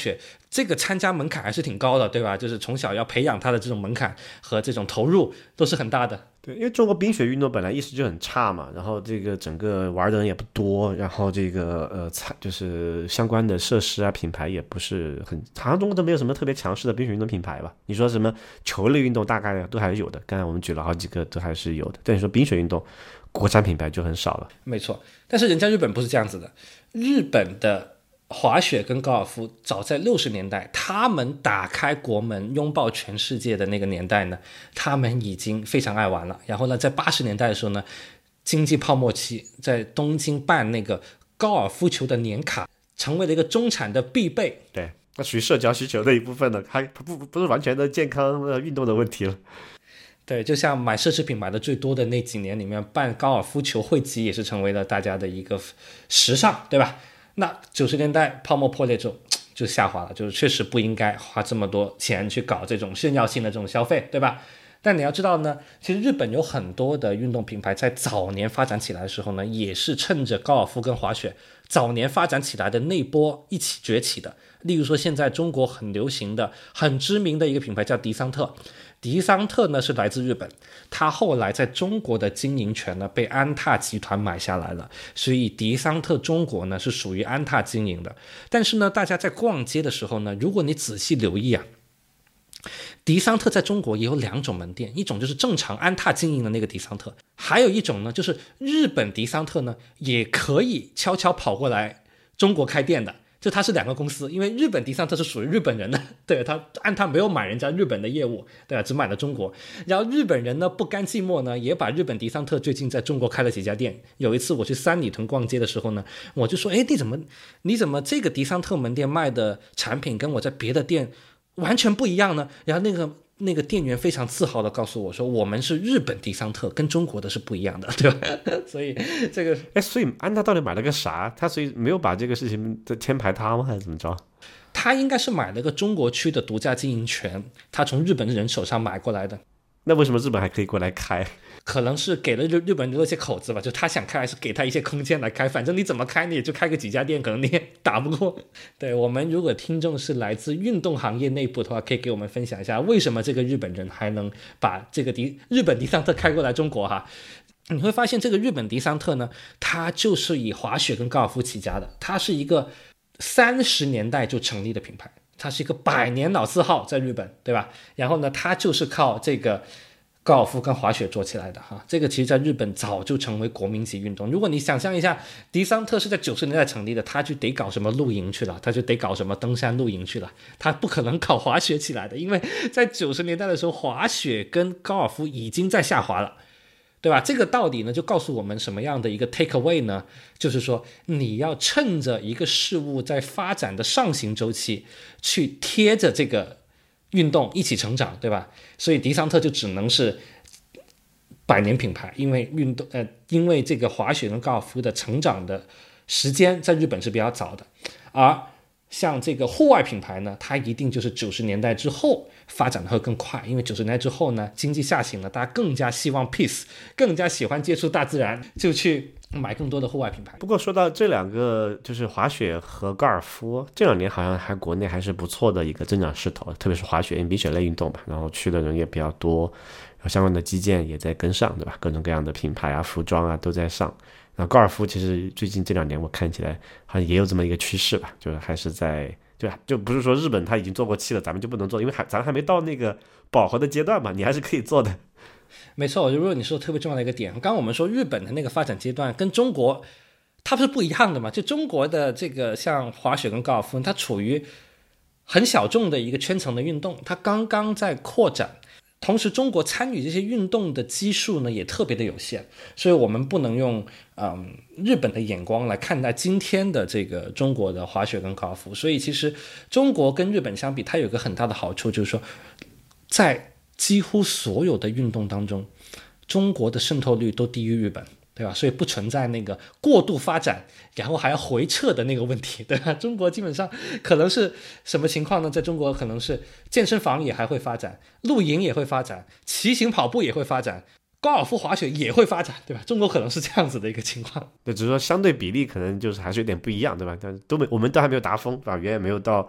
这个参加门槛还是挺高的，对吧？就是从小要培养他的这种门槛和这种投入都是很大的。 对，因为中国冰雪运动本来意识就很差嘛，然后这个整个玩的人也不多，然后这个呃，就是相关的设施啊、品牌也不是很，好像中国都没有什么特别强势的冰雪运动品牌吧？你说什么球类运动大概都还是有的，刚才我们举了好几个都还是有的，但你说冰雪运动，国产品牌就很少了。 没错，但是人家日本不是这样子的，日本的滑雪跟高尔夫早在六十年代，他们打开国门拥抱全世界的那个年代呢，他们已经非常爱玩了。然后呢，在八十年代的时候呢，经济泡沫期，在东京办那个高尔夫球的年卡，成为了一个中产的必备。 对，那属于社交需求的一部分了，还不不是完全的健康的运动的问题了。 对，就像买奢侈品买的最多的那几年里面，办高尔夫球会籍也是成为了大家的一个时尚，对吧？那九十年代泡沫破裂之后就下滑了，就是确实不应该花这么多钱去搞这种炫耀性的这种消费，对吧？但你要知道呢，其实日本有很多的运动品牌在早年发展起来的时候呢，也是趁着高尔夫跟滑雪早年发展起来的那波一起崛起的。例如说现在中国很流行的很知名的一个品牌叫迪桑特，迪桑特呢是来自日本，他后来在中国的经营权呢被安踏集团买下来了，所以迪桑特中国呢是属于安踏经营的。但是呢，大家在逛街的时候呢，如果你仔细留意啊，迪桑特在中国也有两种门店，一种就是正常安踏经营的那个迪桑特，还有一种呢就是日本迪桑特呢也可以悄悄跑过来中国开店的。就它是两个公司，因为日本迪桑特是属于日本人的，对，他按他没有买人家日本的业务，对啊，只买了中国。然后日本人呢不甘寂寞呢，也把日本迪桑特最近在中国开了几家店。有一次我去三里屯逛街的时候呢，我就说，哎，你怎么你怎么这个迪桑特门店卖的产品跟我在别的店完全不一样呢？然后那个那个店员非常自豪的告诉我说，我们是日本迪桑特，跟中国的是不一样的，对吧？所以这个， 哎，所以安踏到底买了个啥？他所以没有把这个事情的牵排他吗？还是怎么着？ 他应该是买了个中国区的独家经营权，他从日本人手上买过来的。 那为什么日本还可以过来开？ 可能是给了日日本人一些口子吧，就他想开还是给他一些空间来开，反正你怎么开你也就开个几家店，可能你也打不过。对，我们如果听众是来自运动行业内部的话，可以给我们分享一下为什么这个日本人还能把这个迪日本迪桑特开过来中国哈。你会发现这个日本迪桑特呢，它就是以滑雪跟高尔夫起家的，它是一个三十年代就成立的品牌，它是一个百年老字号在日本，对吧？然后呢，它就是靠这个高尔夫跟滑雪做起来的哈，这个其实在日本早就成为国民级运动。如果你想象一下，迪桑特是在九十年代成立的，他就得搞什么露营去了，他就得搞什么登山露营去了，他不可能搞滑雪起来的，因为在九十年代的时候，滑雪跟高尔夫已经在下滑了。对吧？这个道理呢，就告诉我们什么样的一个 take away 呢？就是说，你要趁着一个事物在发展的上行周期，去贴着这个运动一起成长，对吧？所以迪桑特就只能是百年品牌，因为运动呃，因为这个滑雪跟高尔夫的成长的时间在日本是比较早的，而像这个户外品牌呢，它一定就是九十年代之后发展的会更快，因为九十年代之后呢，经济下行了，大家更加希望 peace， 更加喜欢接触大自然，就去买更多的户外品牌。 不过说到这两个，就是滑雪和高尔夫，这两年好像还国内还是不错的一个增长势头，特别是滑雪，因为冰雪类运动嘛，然后去的人也比较多，然后相关的基建也在跟上，对吧？各种各样的品牌啊、服装啊都在上。然后高尔夫其实最近这两年我看起来好像也有这么一个趋势吧，就是还是在就就不是说日本它已经做过期了，咱们就不能做，因为还咱还没到那个饱和的阶段嘛，你还是可以做的。 没错，我觉得如果你说特别重要的一个点，刚刚我们说日本的那个发展阶段跟中国它不是不一样的嘛？就中国的这个像滑雪跟高尔夫，它处于很小众的一个圈层的运动，它刚刚在扩展。同时中国参与这些运动的基数呢也特别的有限，所以我们不能用嗯日本的眼光来看待今天的这个中国的滑雪跟高尔夫。所以其实中国跟日本相比，它有一个很大的好处，就是说在几乎所有的运动当中，中国的渗透率都低于日本，对吧？所以不存在那个过度发展然后还要回撤的那个问题，对吧？中国基本上可能是什么情况呢？在中国可能是健身房也还会发展，露营也会发展，骑行跑步也会发展，高尔夫滑雪也会发展，对吧？中国可能是这样子的一个情况。 对，只是说相对比例可能就是还是有点不一样，对吧？但都没我们都还没有达峰，啊，远远没有到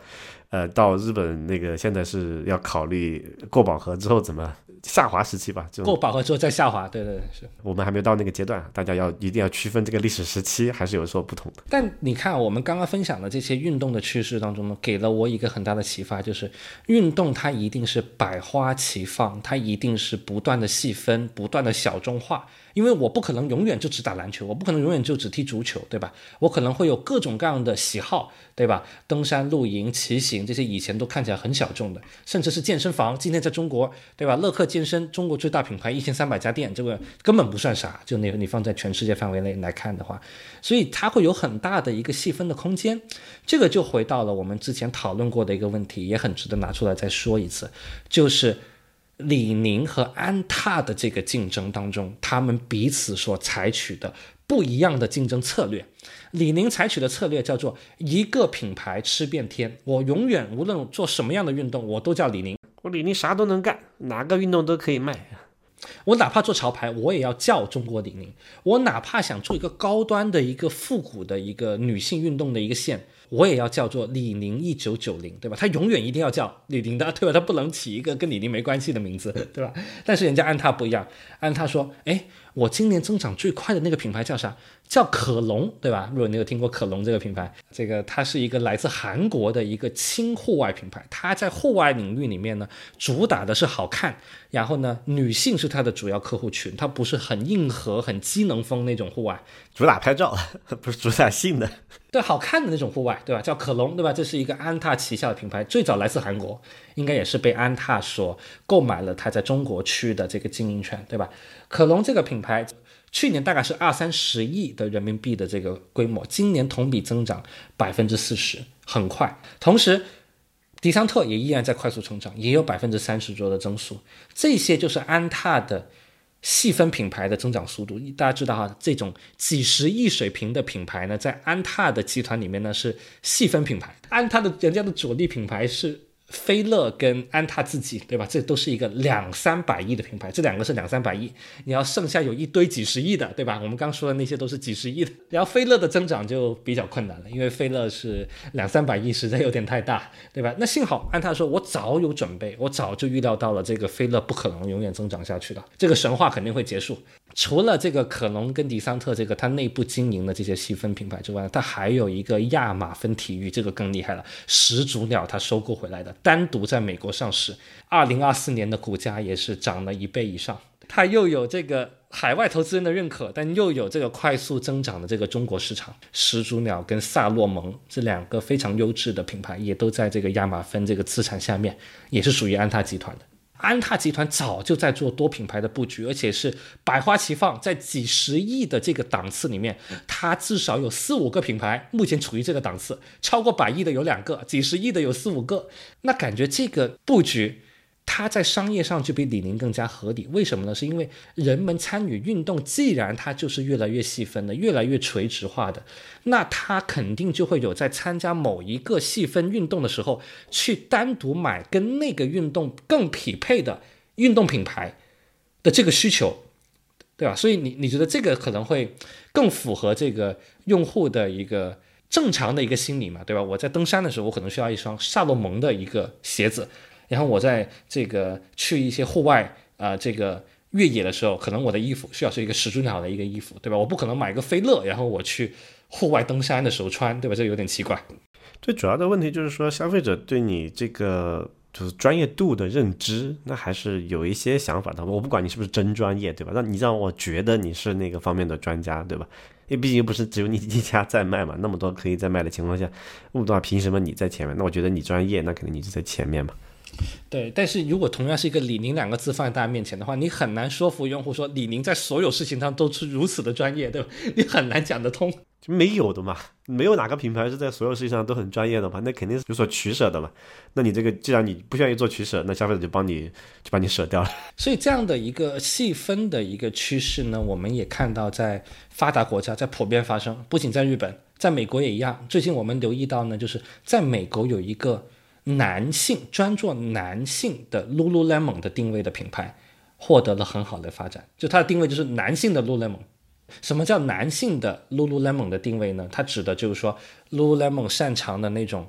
呃，到日本那个现在是要考虑过饱和之后怎么下滑时期吧，就过饱和之后再下滑，对对对，是我们还没有到那个阶段，大家要一定要区分这个历史时期，还是有所不同的。 但你看，我们刚刚分享的这些运动的趋势当中呢，给了我一个很大的启发，就是运动它一定是百花齐放，它一定是不断的细分，不断的小众化。因为我不可能永远就只打篮球，我不可能永远就只踢足球，对吧？我可能会有各种各样的喜好，对吧？登山、露营、骑行，这些以前都看起来很小众的，甚至是健身房。今天在中国，对吧？乐客健身，中国最大品牌，一千三百家店，这个根本不算啥。就那个你放在全世界范围内来看的话，所以它会有很大的一个细分的空间。这个就回到了我们之前讨论过的一个问题，也很值得拿出来再说一次，就是李宁和安踏的这个竞争当中，他们彼此所采取的不一样的竞争策略。李宁采取的策略叫做一个品牌吃遍天，我永远无论做什么样的运动，我都叫李宁。 我李宁啥都能干，哪个运动都可以卖。 我哪怕做潮牌，我也要叫中国李宁。我哪怕想做一个高端的一个复古的一个女性运动的一个线，我也要叫做李宁一九九零，对吧？他永远一定要叫李宁的，对吧？他不能起一个跟李宁没关系的名字，对吧？但是人家安踏不一样，安踏说，哎，我今年增长最快的那个品牌叫啥？叫可隆，对吧？如果你有听过可隆这个品牌，这个它是一个来自韩国的一个轻户外品牌，它在户外领域里面呢，主打的是好看，然后呢，女性是它的主要客户群，它不是很硬核、很机能风那种户外， 主打拍照，不是主打性的。 对，好看的那种户外，对吧？叫可隆，对吧？这是一个安踏旗下的品牌，最早来自韩国，应该也是被安踏所购买了它在中国区的这个经营权，对吧？可隆这个品牌去年大概是二三十亿的人民币的这个规模，今年同比增长百分之四十，很快。同时，迪桑特也依然在快速成长，也有百分之三十左右的增速。这些就是安踏的细分品牌的增长速度。大家知道哈，这种几十亿水平的品牌呢，在安踏的集团里面呢是细分品牌。安踏的人家的主力品牌是菲乐跟安踏自己，对吧？这都是一个两三百亿的品牌，这两个是两三百亿，你要剩下有一堆几十亿的，对吧？我们刚说的那些都是几十亿的，然后菲乐的增长就比较困难了，因为菲乐是两三百亿，实在有点太大，对吧？那幸好安踏说，我早有准备，我早就预料到了这个菲乐不可能永远增长下去的，这个神话肯定会结束。除了这个可隆跟迪桑特这个它内部经营的这些细分品牌之外，它还有一个亚马芬体育，这个更厉害了，始祖鸟它收购回来的，单独在美国上市，二零二四年的股价也是涨了一倍以上。它又有这个海外投资人的认可，但又有这个快速增长的这个中国市场。始祖鸟跟萨洛蒙这两个非常优质的品牌，也都在这个亚马芬这个资产下面，也是属于安踏集团的。安踏集团早就在做多品牌的布局，而且是百花齐放，在几十亿的这个档次里面，它至少有四五个品牌目前处于这个档次，超过百亿的有两个，几十亿的有四五个。那感觉这个布局它在商业上就比李宁更加合理。为什么呢？是因为人们参与运动，既然它就是越来越细分的，越来越垂直化的，那它肯定就会有在参加某一个细分运动的时候，去单独买跟那个运动更匹配的运动品牌的这个需求，对吧？所以你你觉得这个可能会更符合这个用户的一个正常的一个心理嘛，对吧？我在登山的时候，我可能需要一双萨洛蒙的一个鞋子，然后我在这个去一些户外啊、呃，这个越野的时候，可能我的衣服需要是一个始祖鸟的一个衣服，对吧？我不可能买一个菲乐，然后我去户外登山的时候穿，对吧？这有点奇怪。 最主要的问题就是说，消费者对你这个就是专业度的认知，那还是有一些想法的。我不管你是不是真专业，对吧？那你让我觉得你是那个方面的专家，对吧？因为毕竟不是只有你一家在卖嘛，那么多可以在卖的情况下，那么凭什么你在前面？那我觉得你专业，那肯定你就在前面嘛。 对，但是如果同样是一个李宁两个字放在大家面前的话，你很难说服用户说李宁在所有事情上都是如此的专业，对吧？你很难讲得通。 就没有的嘛，没有哪个品牌是在所有事情上都很专业的嘛，那肯定是有所取舍的嘛。那你这个既然你不愿意做取舍，那消费者就帮你就把你舍掉了。 所以这样的一个细分的一个趋势呢，我们也看到在发达国家在普遍发生，不仅在日本，在美国也一样。最近我们留意到呢，就是在美国有一个男性专做男性的 Lululemon 的定位的品牌获得了很好的发展，就它的定位就是男性的 Lululemon。什么叫男性的 Lululemon 的定位呢？它指的就是说 Lululemon 擅长的那种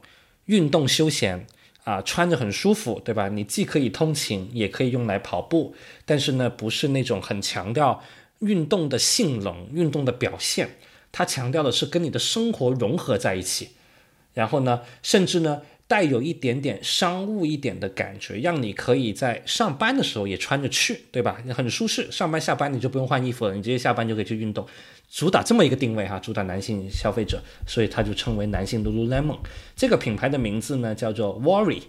运动休闲啊，穿着很舒服，对吧？你既可以通勤，也可以用来跑步，但是呢，不是那种很强调运动的性能、运动的表现，它强调的是跟你的生活融合在一起，然后呢，甚至呢，带有一点点商务一点的感觉，让你可以在上班的时候也穿着去，对吧？很舒适，上班下班你就不用换衣服了，你直接下班就可以去运动，主打这么一个定位哈，主打男性消费者，所以它就称为男性 Lululemon。 这个品牌的名字呢叫做 Worry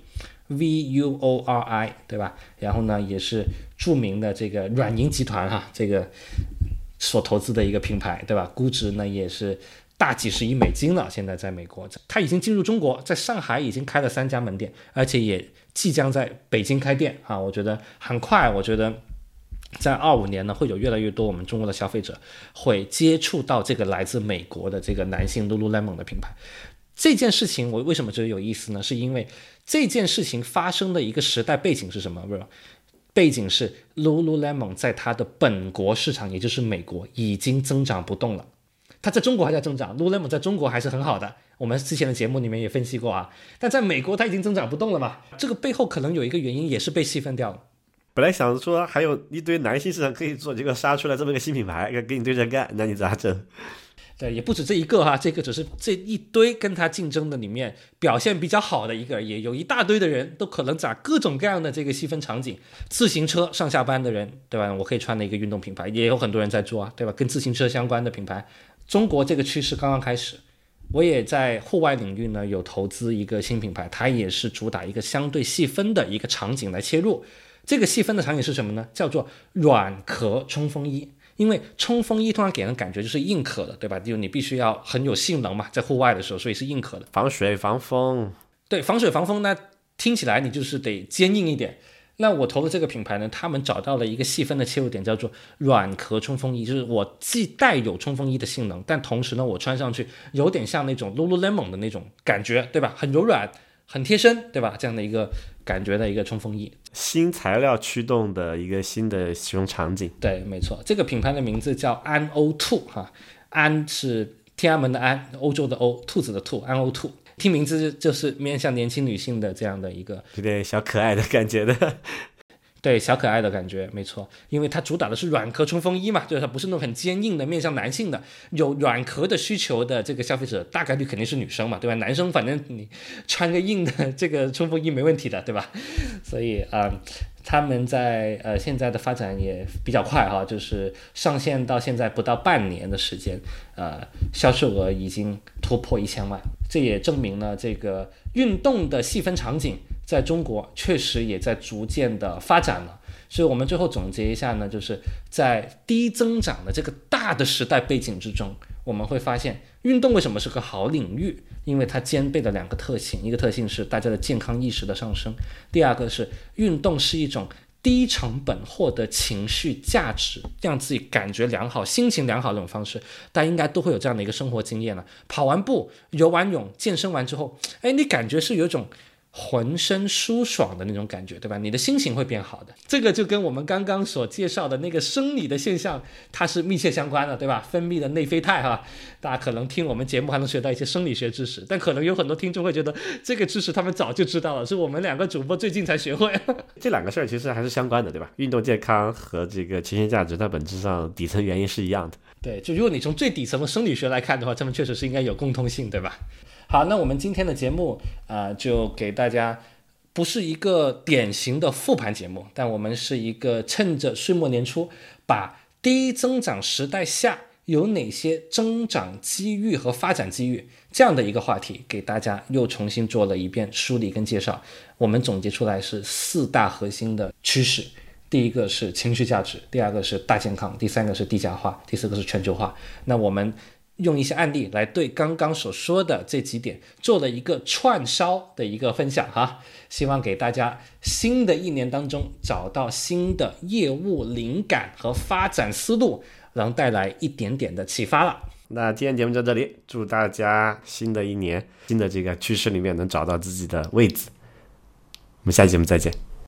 V U O R I， 对吧？然后呢也是著名的这个软银集团哈，这个所投资的一个品牌，对吧？估值呢也是大几十亿美金了，现在在美国，它已经进入中国，在上海已经开了三家门店，而且也即将在北京开店啊！我觉得很快，我觉得在二五年呢，会有越来越多我们中国的消费者会接触到这个来自美国的这个男性 Lululemon 的品牌。这件事情我为什么觉得有意思呢？是因为这件事情发生的一个时代背景是什么？不是，背景是 Lululemon 在它的本国市场，也就是美国，已经增长不动了。它在中国还在增长 ，Lululemon 在中国还是很好的，我们之前的节目里面也分析过啊。但在美国它已经增长不动了嘛，这个背后可能有一个原因也是被细分掉了。 本来想说还有一堆男性市场可以做，结果杀出来这么一个新品牌跟你对着干，那你咋整？ 对，也不止这一个哈，这个只是这一堆跟他竞争的里面表现比较好的一个，也有一大堆的人都可能找各种各样的这个细分场景。自行车上下班的人，对吧？我可以穿的一个运动品牌，也有很多人在做啊，对吧？跟自行车相关的品牌，中国这个趋势刚刚开始。我也在户外领域呢有投资一个新品牌，它也是主打一个相对细分的一个场景来切入。这个细分的场景是什么呢？叫做软壳冲锋衣。因为冲锋衣通常给人感觉就是硬壳的，对吧？就你必须要很有性能嘛，在户外的时候，所以是硬壳的， 防水防风。 对，防水防风呢，听起来你就是得坚硬一点。那我投的这个品牌呢，他们找到了一个细分的切入点，叫做软壳冲锋衣，就是我既带有冲锋衣的性能，但同时呢，我穿上去有点像那种 Lululemon 的那种感觉，对吧？很柔软，很贴身，对吧？这样的一个感觉的一个冲锋衣， 新材料驱动的一个新的使用场景。 对，没错，这个品牌的名字叫安欧兔哈，安是天安门的安，欧洲的欧，兔子的兔，安欧兔。听名字就是面向年轻女性的这样的一个有点小可爱的感觉的。 对，小可爱的感觉，没错，因为它主打的是软壳冲锋衣嘛，就是它不是那种很坚硬的面向男性的，有软壳的需求的这个消费者大概率肯定是女生嘛，对吧？男生反正你穿个硬的这个冲锋衣没问题的，对吧？所以啊、呃，他们在呃现在的发展也比较快哈，就是上线到现在不到半年的时间，呃，销售额已经突破一千万，这也证明了这个运动的细分场景在中国确实也在逐渐的发展了。所以我们最后总结一下呢，就是在低增长的这个大的时代背景之中，我们会发现运动为什么是个好领域，因为它兼备了两个特性，一个特性是大家的健康意识的上升，第二个是运动是一种低成本获得情绪价值，让自己感觉良好、心情良好的这种方式，大家应该都会有这样的一个生活经验了。跑完步、游完泳、健身完之后，哎，你感觉是有一种浑身舒爽的那种感觉，对吧？你的心情会变好的，这个就跟我们刚刚所介绍的那个生理的现象它是密切相关的，对吧？分泌的内啡肽哈，大家可能听我们节目还能学到一些生理学知识，但可能有很多听众会觉得这个知识他们早就知道了，是我们两个主播最近才学会。 这两个事儿其实还是相关的，对吧？运动健康和这个情绪价值它本质上底层原因是一样的。 对，就如果你从最底层的生理学来看的话，他们确实是应该有共通性，对吧？好，那我们今天的节目啊、呃，就给大家不是一个典型的复盘节目，但我们是一个趁着岁末年初，把低增长时代下有哪些增长机遇和发展机遇这样的一个话题，给大家又重新做了一遍梳理跟介绍。我们总结出来是四大核心的趋势。第一个是情绪价值，第二个是大健康，第三个是低价化，第四个是全球化。那我们用一些案例来对刚刚所说的这几点做了一个串烧的一个分享哈，希望给大家新的一年当中找到新的业务灵感和发展思路，能带来一点点的启发了。 那今天节目就到这里，祝大家新的一年新的这个趋势里面能找到自己的位置。我们下期节目再见。